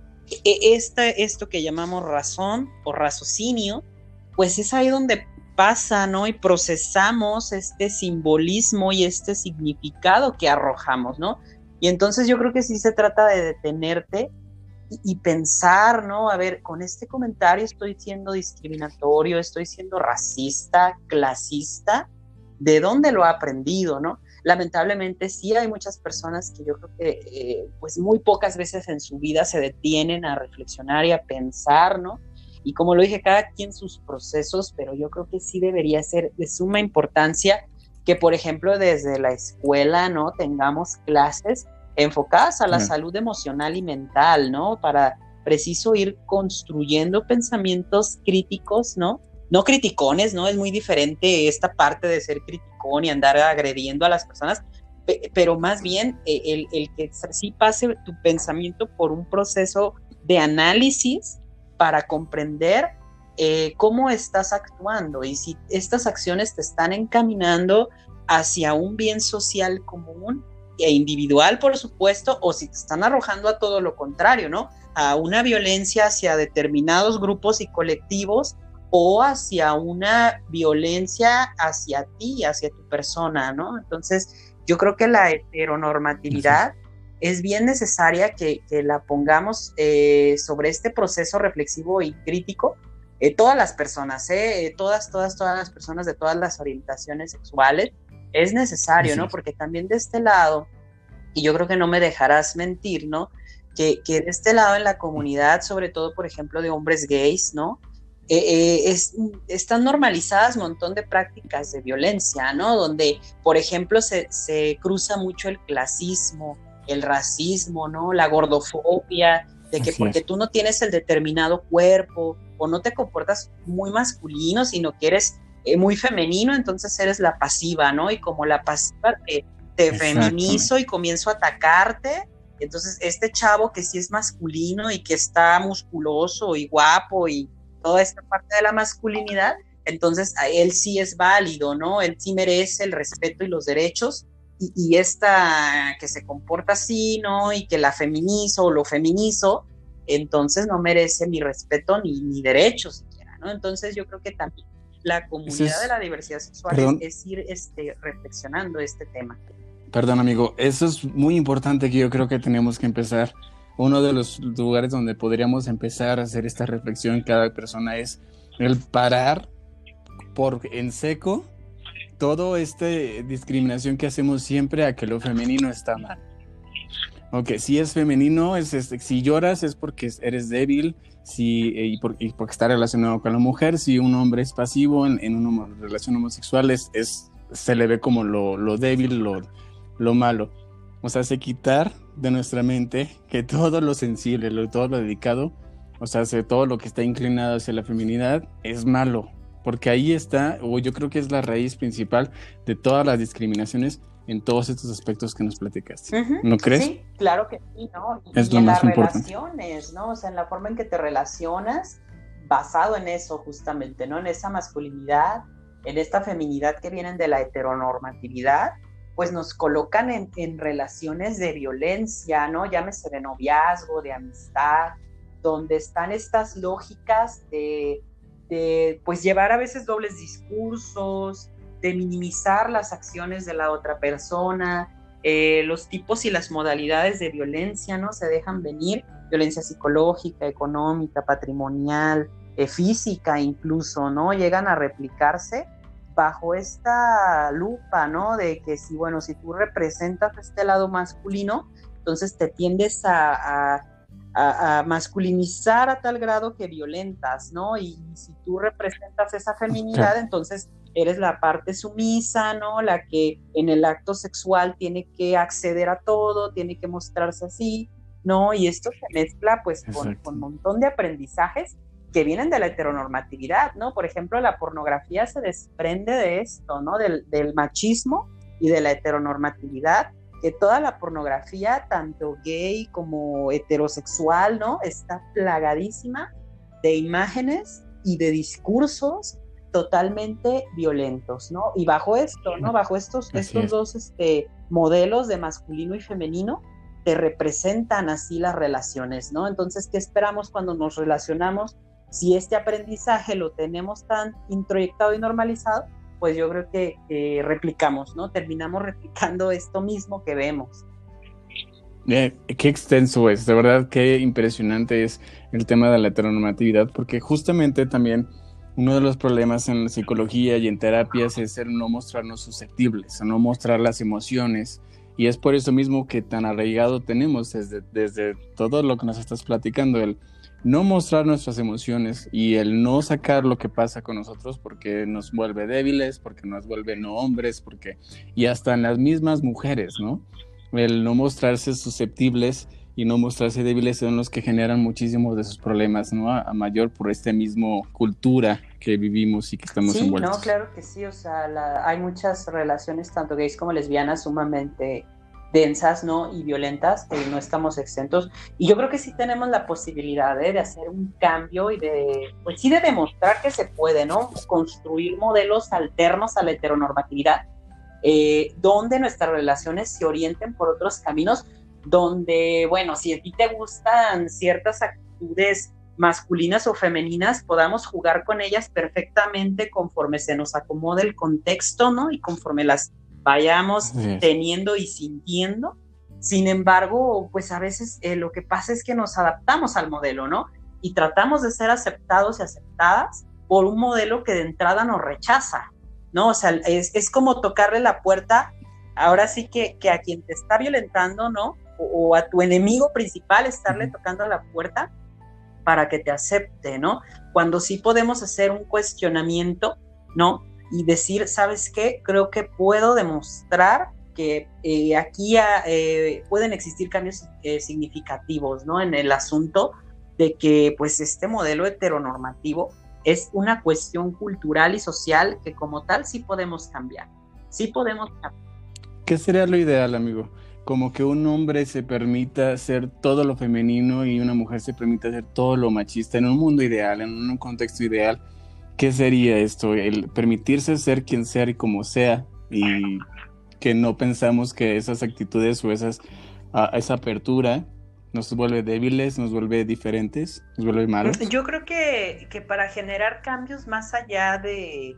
esta, esto que llamamos razón o raciocinio, pues es ahí donde pasa, ¿no? Y procesamos este simbolismo y este significado que arrojamos, ¿no? Y entonces yo creo que sí se trata de detenerte y pensar, ¿no? A ver, con este comentario estoy siendo discriminatorio, estoy siendo racista, clasista, ¿de dónde lo ha aprendido, no? Lamentablemente sí hay muchas personas que yo creo que eh, pues muy pocas veces en su vida se detienen a reflexionar y a pensar, ¿no? Y como lo dije, cada quien sus procesos, pero yo creo que sí debería ser de suma importancia que, por ejemplo, desde la escuela, ¿no? Tengamos clases enfocadas a la sí. salud emocional y mental, ¿no? Para preciso ir construyendo pensamientos críticos, ¿no? No criticones, ¿no? Es muy diferente esta parte de ser criticón y andar agrediendo a las personas, pe- pero más bien eh, el, el que sí pase tu pensamiento por un proceso de análisis para comprender eh, cómo estás actuando y si estas acciones te están encaminando hacia un bien social común e individual, por supuesto, o si te están arrojando a todo lo contrario, ¿no? A una violencia hacia determinados grupos y colectivos o hacia una violencia hacia ti, hacia tu persona, ¿no? Entonces, yo creo que la heteronormatividad uh-huh. es bien necesaria que, que la pongamos eh, sobre este proceso reflexivo y crítico, eh, todas las personas, eh, todas, todas, todas las personas de todas las orientaciones sexuales, es necesario, sí. ¿no? Porque también de este lado, y yo creo que no me dejarás mentir, ¿no? Que, que de este lado en la comunidad, sobre todo, por ejemplo, de hombres gays, ¿no? Eh, eh, es, están normalizadas un montón de prácticas de violencia, ¿no? Donde, por ejemplo, se, se cruza mucho el clasismo, el racismo, ¿no? La gordofobia, de que Así porque es. Tú no tienes el determinado cuerpo o no te comportas muy masculino, sino que eres eh, muy femenino, entonces eres la pasiva, ¿no? Y como la pasiva te, te feminizo y comienzo a atacarte. Entonces este chavo que sí es masculino y que está musculoso y guapo y toda esta parte de la masculinidad, entonces a él sí es válido, ¿no? Él sí merece el respeto y los derechos, y, y esta que se comporta así, ¿no? Y que la feminizo o lo feminizo, entonces no merece mi respeto ni, ni derechos siquiera, ¿no? Entonces yo creo que también la comunidad es, de la diversidad sexual es, es ir este, reflexionando este tema. Perdón, amigo, eso es muy importante, que yo creo que tenemos que empezar. Uno de los lugares donde podríamos empezar a hacer esta reflexión cada persona es el parar por en seco toda esta discriminación que hacemos siempre a que lo femenino está mal. Ok, si es femenino, es, es, si lloras es porque eres débil, si, y, por, y porque está relacionado con la mujer. Si un hombre es pasivo en, en una relación homosexual, es, es, se le ve como lo, lo débil, lo, lo malo. O sea, se quitar de nuestra mente que todo lo sensible, lo, todo lo dedicado, o sea, todo lo que está inclinado hacia la feminidad es malo. Porque ahí está, o yo creo que es la raíz principal de todas las discriminaciones en todos estos aspectos que nos platicaste. Uh-huh. ¿No crees? Sí, claro que sí, ¿no? Y, es y lo en más las importante. Relaciones, ¿no? O sea, en la forma en que te relacionas, basado en eso justamente, ¿no? En esa masculinidad, en esta feminidad que vienen de la heteronormatividad, pues nos colocan en, en relaciones de violencia, ¿no? Llámese de noviazgo, de amistad, donde están estas lógicas de, de pues llevar a veces dobles discursos, de minimizar las acciones de la otra persona, eh, los tipos y las modalidades de violencia, ¿no? Se dejan venir, violencia psicológica, económica, patrimonial, eh, física incluso, ¿no? Llegan a replicarse bajo esta lupa, ¿no? De que si, bueno, si tú representas este lado masculino, entonces te tiendes a, a, a, a masculinizar a tal grado que violentas, ¿no? Y, y si tú representas esa feminidad, sí, entonces eres la parte sumisa, ¿no? La que en el acto sexual tiene que acceder a todo, tiene que mostrarse así, ¿no? Y esto se mezcla pues con, con un montón de aprendizajes que vienen de la heteronormatividad, ¿no? Por ejemplo, la pornografía se desprende de esto, ¿no? Del, del machismo y de la heteronormatividad, que toda la pornografía, tanto gay como heterosexual, ¿no? Está plagadísima de imágenes y de discursos totalmente violentos, ¿no? Y bajo esto, ¿no? Bajo estos, estos dos este, modelos de masculino y femenino, te representan así las relaciones, ¿no? Entonces, ¿qué esperamos cuando nos relacionamos? Si este aprendizaje lo tenemos tan introyectado y normalizado, pues yo creo que eh, replicamos, ¿no? Terminamos replicando esto mismo que vemos. Eh, qué extenso es, de verdad, qué impresionante es el tema de la heteronormatividad, porque justamente también uno de los problemas en la psicología y en terapias es el no mostrarnos susceptibles, el no mostrar las emociones, y es por eso mismo que tan arraigado tenemos desde, desde todo lo que nos estás platicando, el no mostrar nuestras emociones y el no sacar lo que pasa con nosotros porque nos vuelve débiles, porque nos vuelve no hombres, porque y hasta en las mismas mujeres, ¿no? El no mostrarse susceptibles y no mostrarse débiles son los que generan muchísimos de sus problemas, ¿no? A, a mayor por esta misma cultura que vivimos y que estamos sí, envueltos. Sí, no, claro que sí, o sea, la, hay muchas relaciones, tanto gays como lesbianas, sumamente densas, ¿no? Y violentas, que no estamos exentos, y yo creo que sí tenemos la posibilidad ¿eh? de hacer un cambio y de, pues sí de demostrar que se puede, ¿no? Construir modelos alternos a la heteronormatividad, eh, donde nuestras relaciones se orienten por otros caminos, donde, bueno, si a ti te gustan ciertas actitudes masculinas o femeninas, podamos jugar con ellas perfectamente conforme se nos acomode el contexto, ¿no? Y conforme las vayamos sí. teniendo y sintiendo. Sin embargo, pues a veces eh, lo que pasa es que nos adaptamos al modelo, ¿no? Y tratamos de ser aceptados y aceptadas por un modelo que de entrada nos rechaza, ¿no? O sea, es, es como tocarle la puerta, ahora sí que, que a quien te está violentando, ¿no? O, o a tu enemigo principal, estarle uh-huh. tocando la puerta para que te acepte, ¿no? Cuando sí podemos hacer un cuestionamiento, ¿no? Y decir, ¿sabes qué? Creo que puedo demostrar que eh, aquí eh, pueden existir cambios eh, significativos, ¿no? En el asunto de que, pues, este modelo heteronormativo es una cuestión cultural y social que como tal sí podemos cambiar, sí podemos cambiar. ¿Qué sería lo ideal, amigo? Como que un hombre se permita ser todo lo femenino y una mujer se permita ser todo lo machista en un mundo ideal, en un contexto ideal. ¿Qué sería esto? El permitirse ser quien sea y como sea, y que no pensamos que esas actitudes o esas, uh, esa apertura nos vuelve débiles, nos vuelve diferentes, nos vuelve malos. Yo creo que, que para generar cambios más allá de,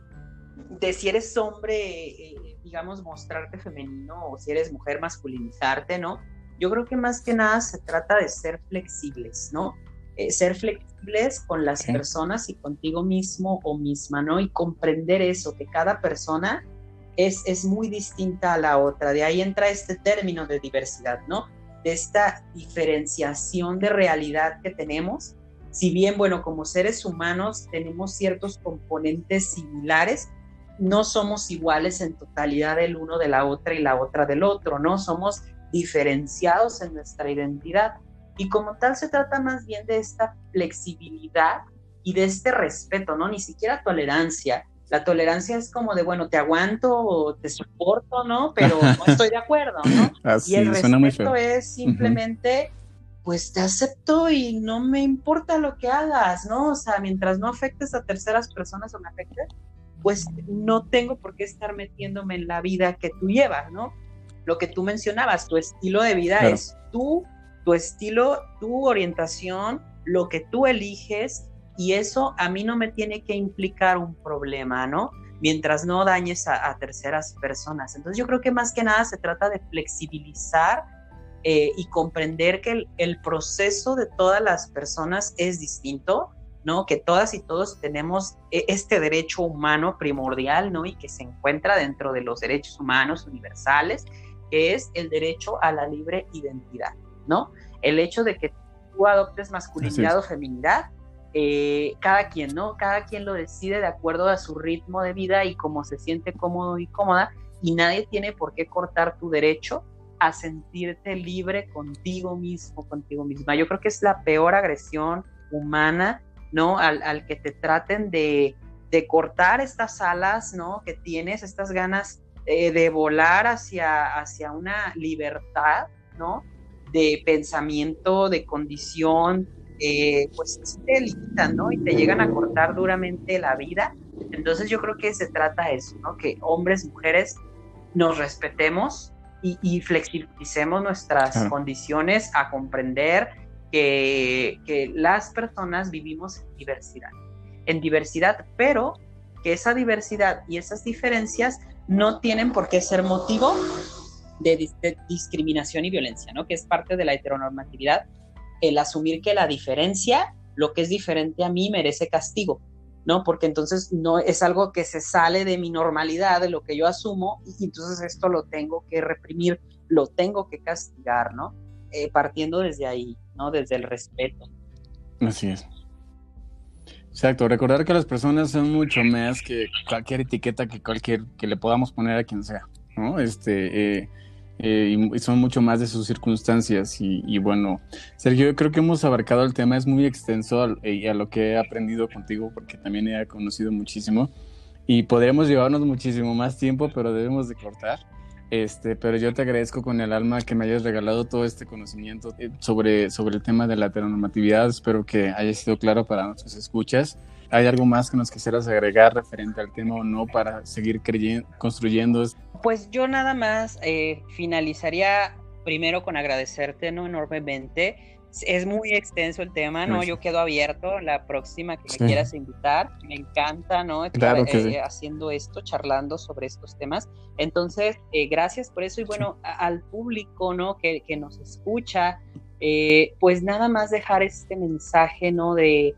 de si eres hombre, eh, digamos, mostrarte femenino, o si eres mujer, masculinizarte, ¿no? Yo creo que más que nada se trata de ser flexibles, ¿no? Eh, ser flexibles con las okay. personas y contigo mismo o misma, ¿no? Y comprender eso, que cada persona es, es muy distinta a la otra. De ahí entra este término de diversidad, ¿no? De esta diferenciación de realidad que tenemos. Si bien, bueno, como seres humanos tenemos ciertos componentes similares, no somos iguales en totalidad el uno de la otra y la otra del otro, ¿no? Somos diferenciados en nuestra identidad. Y como tal se trata más bien de esta flexibilidad y de este respeto, ¿no? Ni siquiera tolerancia. La tolerancia es como de, bueno, te aguanto o te soporto, ¿no? Pero no estoy de acuerdo, ¿no? Así, y el suena muy respeto feo. Es simplemente, uh-huh. pues te acepto y no me importa lo que hagas, ¿no? O sea, mientras no afectes a terceras personas o me afectes, pues no tengo por qué estar metiéndome en la vida que tú llevas, ¿no? Lo que tú mencionabas, tu estilo de vida claro. es tú, tu estilo, tu orientación, lo que tú eliges, y eso a mí no me tiene que implicar un problema, ¿no? Mientras no dañes a, a terceras personas. Entonces yo creo que más que nada se trata de flexibilizar eh, y comprender que el, el proceso de todas las personas es distinto, ¿no? Que todas y todos tenemos este derecho humano primordial, ¿no? Y que se encuentra dentro de los derechos humanos universales, que es el derecho a la libre identidad, ¿no? El hecho de que tú adoptes masculinidad o feminidad, eh, cada quien, ¿no? Cada quien lo decide de acuerdo a su ritmo de vida y cómo se siente cómodo y cómoda, y nadie tiene por qué cortar tu derecho a sentirte libre contigo mismo, contigo misma. Yo creo que es la peor agresión humana, ¿no? Al, al que te traten de, de cortar estas alas, ¿no? Que tienes, estas ganas eh, de volar hacia, hacia una libertad, ¿no? De pensamiento, de condición, eh, pues sí te limitan, ¿no? Y te llegan a cortar duramente la vida. Entonces yo creo que se trata de eso, ¿no? Que hombres, mujeres nos respetemos y, y flexibilicemos nuestras claro. condiciones a comprender que, que las personas vivimos en diversidad, en diversidad, pero que esa diversidad y esas diferencias no tienen por qué ser motivo de, de discriminación y violencia, ¿no? Que es parte de la heteronormatividad, el asumir que la diferencia, lo que es diferente a mí, merece castigo, ¿no? Porque entonces no es algo que se sale de mi normalidad, de lo que yo asumo, y entonces esto lo tengo que reprimir, lo tengo que castigar, ¿no? Eh, partiendo desde ahí, ¿no? Desde el respeto. Así es. Exacto, recordar que las personas son mucho más que cualquier etiqueta que cualquier que le podamos poner a quien sea, ¿no? Este, eh, eh, y son mucho más de sus circunstancias y, y bueno, Sergio, yo creo que hemos abarcado el tema, es muy extenso a, a lo que he aprendido contigo porque también he conocido muchísimo y podríamos llevarnos muchísimo más tiempo, pero debemos de cortar. Este, pero yo te agradezco con el alma que me hayas regalado todo este conocimiento sobre, sobre el tema de la heteronormatividad. Espero que haya sido claro para nuestros escuchas. ¿Hay algo más que nos quisieras agregar referente al tema o no para seguir creyendo, construyendo? Pues yo nada más eh, finalizaría primero con agradecerte, ¿no? Enormemente. Es muy extenso el tema, ¿no? Gracias. Yo quedo abierto la próxima que sí. me quieras invitar. Me encanta, ¿no? Estar claro que eh, sí. haciendo esto, charlando sobre estos temas. Entonces, eh, gracias por eso. Y bueno, sí. a, al público, ¿no? Que, que nos escucha, eh, pues nada más dejar este mensaje, ¿no? De,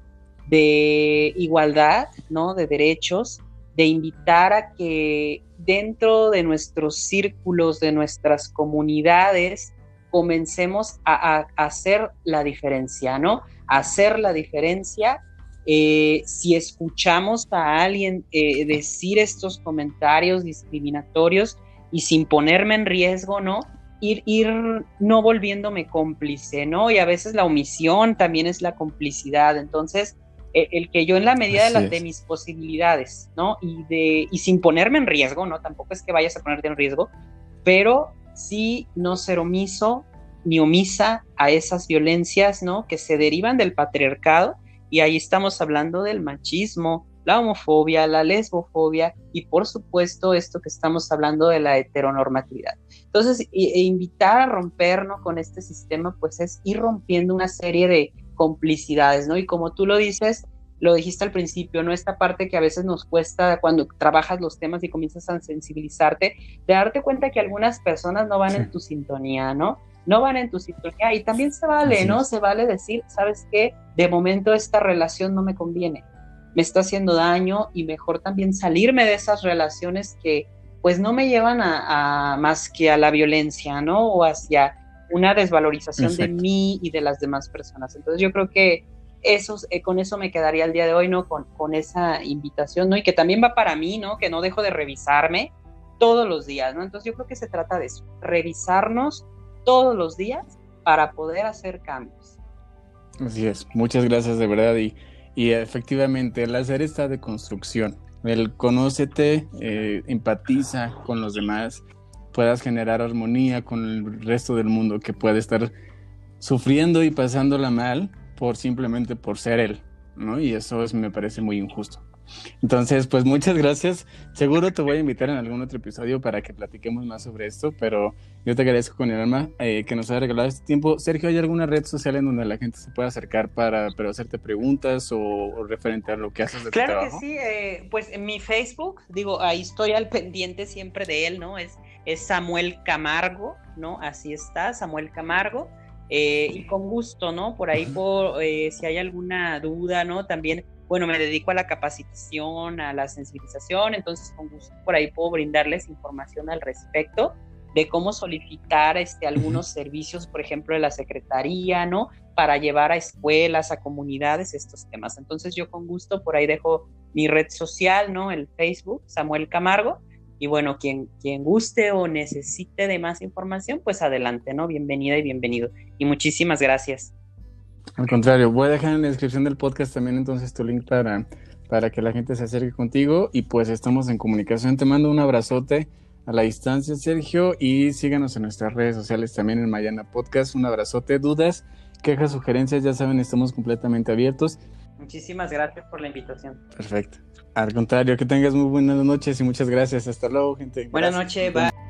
de igualdad, ¿no? De derechos, de invitar a que dentro de nuestros círculos, de nuestras comunidades, comencemos a, a, a hacer la diferencia, ¿no? A hacer la diferencia. Eh, si escuchamos a alguien eh, decir estos comentarios discriminatorios y sin ponerme en riesgo, ¿no? Ir, ir no volviéndome cómplice, ¿no? Y a veces la omisión también es la complicidad. Entonces, el, el que yo en la medida de, la, Así de es. mis posibilidades, ¿no? Y, de, y sin ponerme en riesgo, ¿no? Tampoco es que vayas a ponerte en riesgo, pero sí no ser omiso ni omisa a esas violencias, ¿no? Que se derivan del patriarcado, y ahí estamos hablando del machismo, la homofobia, la lesbofobia y por supuesto esto que estamos hablando de la heteronormatividad. Entonces, e, e invitar a romper, ¿no? Con este sistema, pues es ir rompiendo una serie de complicidades, ¿no? Y como tú lo dices, lo dijiste al principio, ¿no? Esta parte que a veces nos cuesta cuando trabajas los temas y comienzas a sensibilizarte, de darte cuenta que algunas personas no van sí. en tu sintonía, ¿no? No van en tu sintonía, y también se vale, Así ¿no? Es. Se vale decir, ¿sabes qué? De momento esta relación no me conviene, me está haciendo daño, y mejor también salirme de esas relaciones que pues no me llevan a, a más que a la violencia, ¿no? O hacia una desvalorización Exacto. de mí y de las demás personas. Entonces yo creo que eso, eh, con eso me quedaría el día de hoy, ¿no? Con, con esa invitación, ¿no? Y que también va para mí, ¿no? Que no dejo de revisarme todos los días, ¿no? Entonces yo creo que se trata de eso, revisarnos todos los días para poder hacer cambios. Así es, muchas gracias de verdad, y, y efectivamente el hacer esta deconstrucción, el conócete, eh, empatiza con los demás, puedas generar armonía con el resto del mundo que puede estar sufriendo y pasándola mal por simplemente por ser él, ¿no? Y eso es, me parece muy injusto. Entonces, pues muchas gracias. Seguro te voy a invitar en algún otro episodio para que platiquemos más sobre esto, pero yo te agradezco con el alma eh, que nos haya regalado este tiempo. Sergio, ¿hay alguna red social en donde la gente se pueda acercar para, para hacerte preguntas o, o referente a lo que haces de claro tu trabajo? Claro que sí, eh, pues en mi Facebook, digo, ahí estoy al pendiente siempre de él, ¿no? Es, es Samuel Camargo, ¿no? Así está, Samuel Camargo. Eh, y con gusto, ¿no? Por ahí, por, eh, si hay alguna duda, ¿no? También, bueno, me dedico a la capacitación, a la sensibilización, entonces con gusto por ahí puedo brindarles información al respecto de cómo solicitar este, algunos servicios, por ejemplo, de la Secretaría, ¿no? Para llevar a escuelas, a comunidades estos temas. Entonces yo con gusto por ahí dejo mi red social, ¿no? El Facebook, Samuel Camargo. Y bueno, quien, quien guste o necesite de más información, pues adelante, ¿no? Bienvenida y bienvenido. Y muchísimas gracias. Al contrario, voy a dejar en la descripción del podcast también entonces tu link para, para que la gente se acerque contigo, y pues estamos en comunicación. Te mando un abrazote a la distancia, Sergio, y síganos en nuestras redes sociales también en Mayana Podcast. Un abrazote. Dudas, quejas, sugerencias, ya saben, estamos completamente abiertos. Muchísimas gracias por la invitación. Perfecto. Al contrario, que tengas muy buenas noches y muchas gracias. Hasta luego, gente. Buenas noches, bye.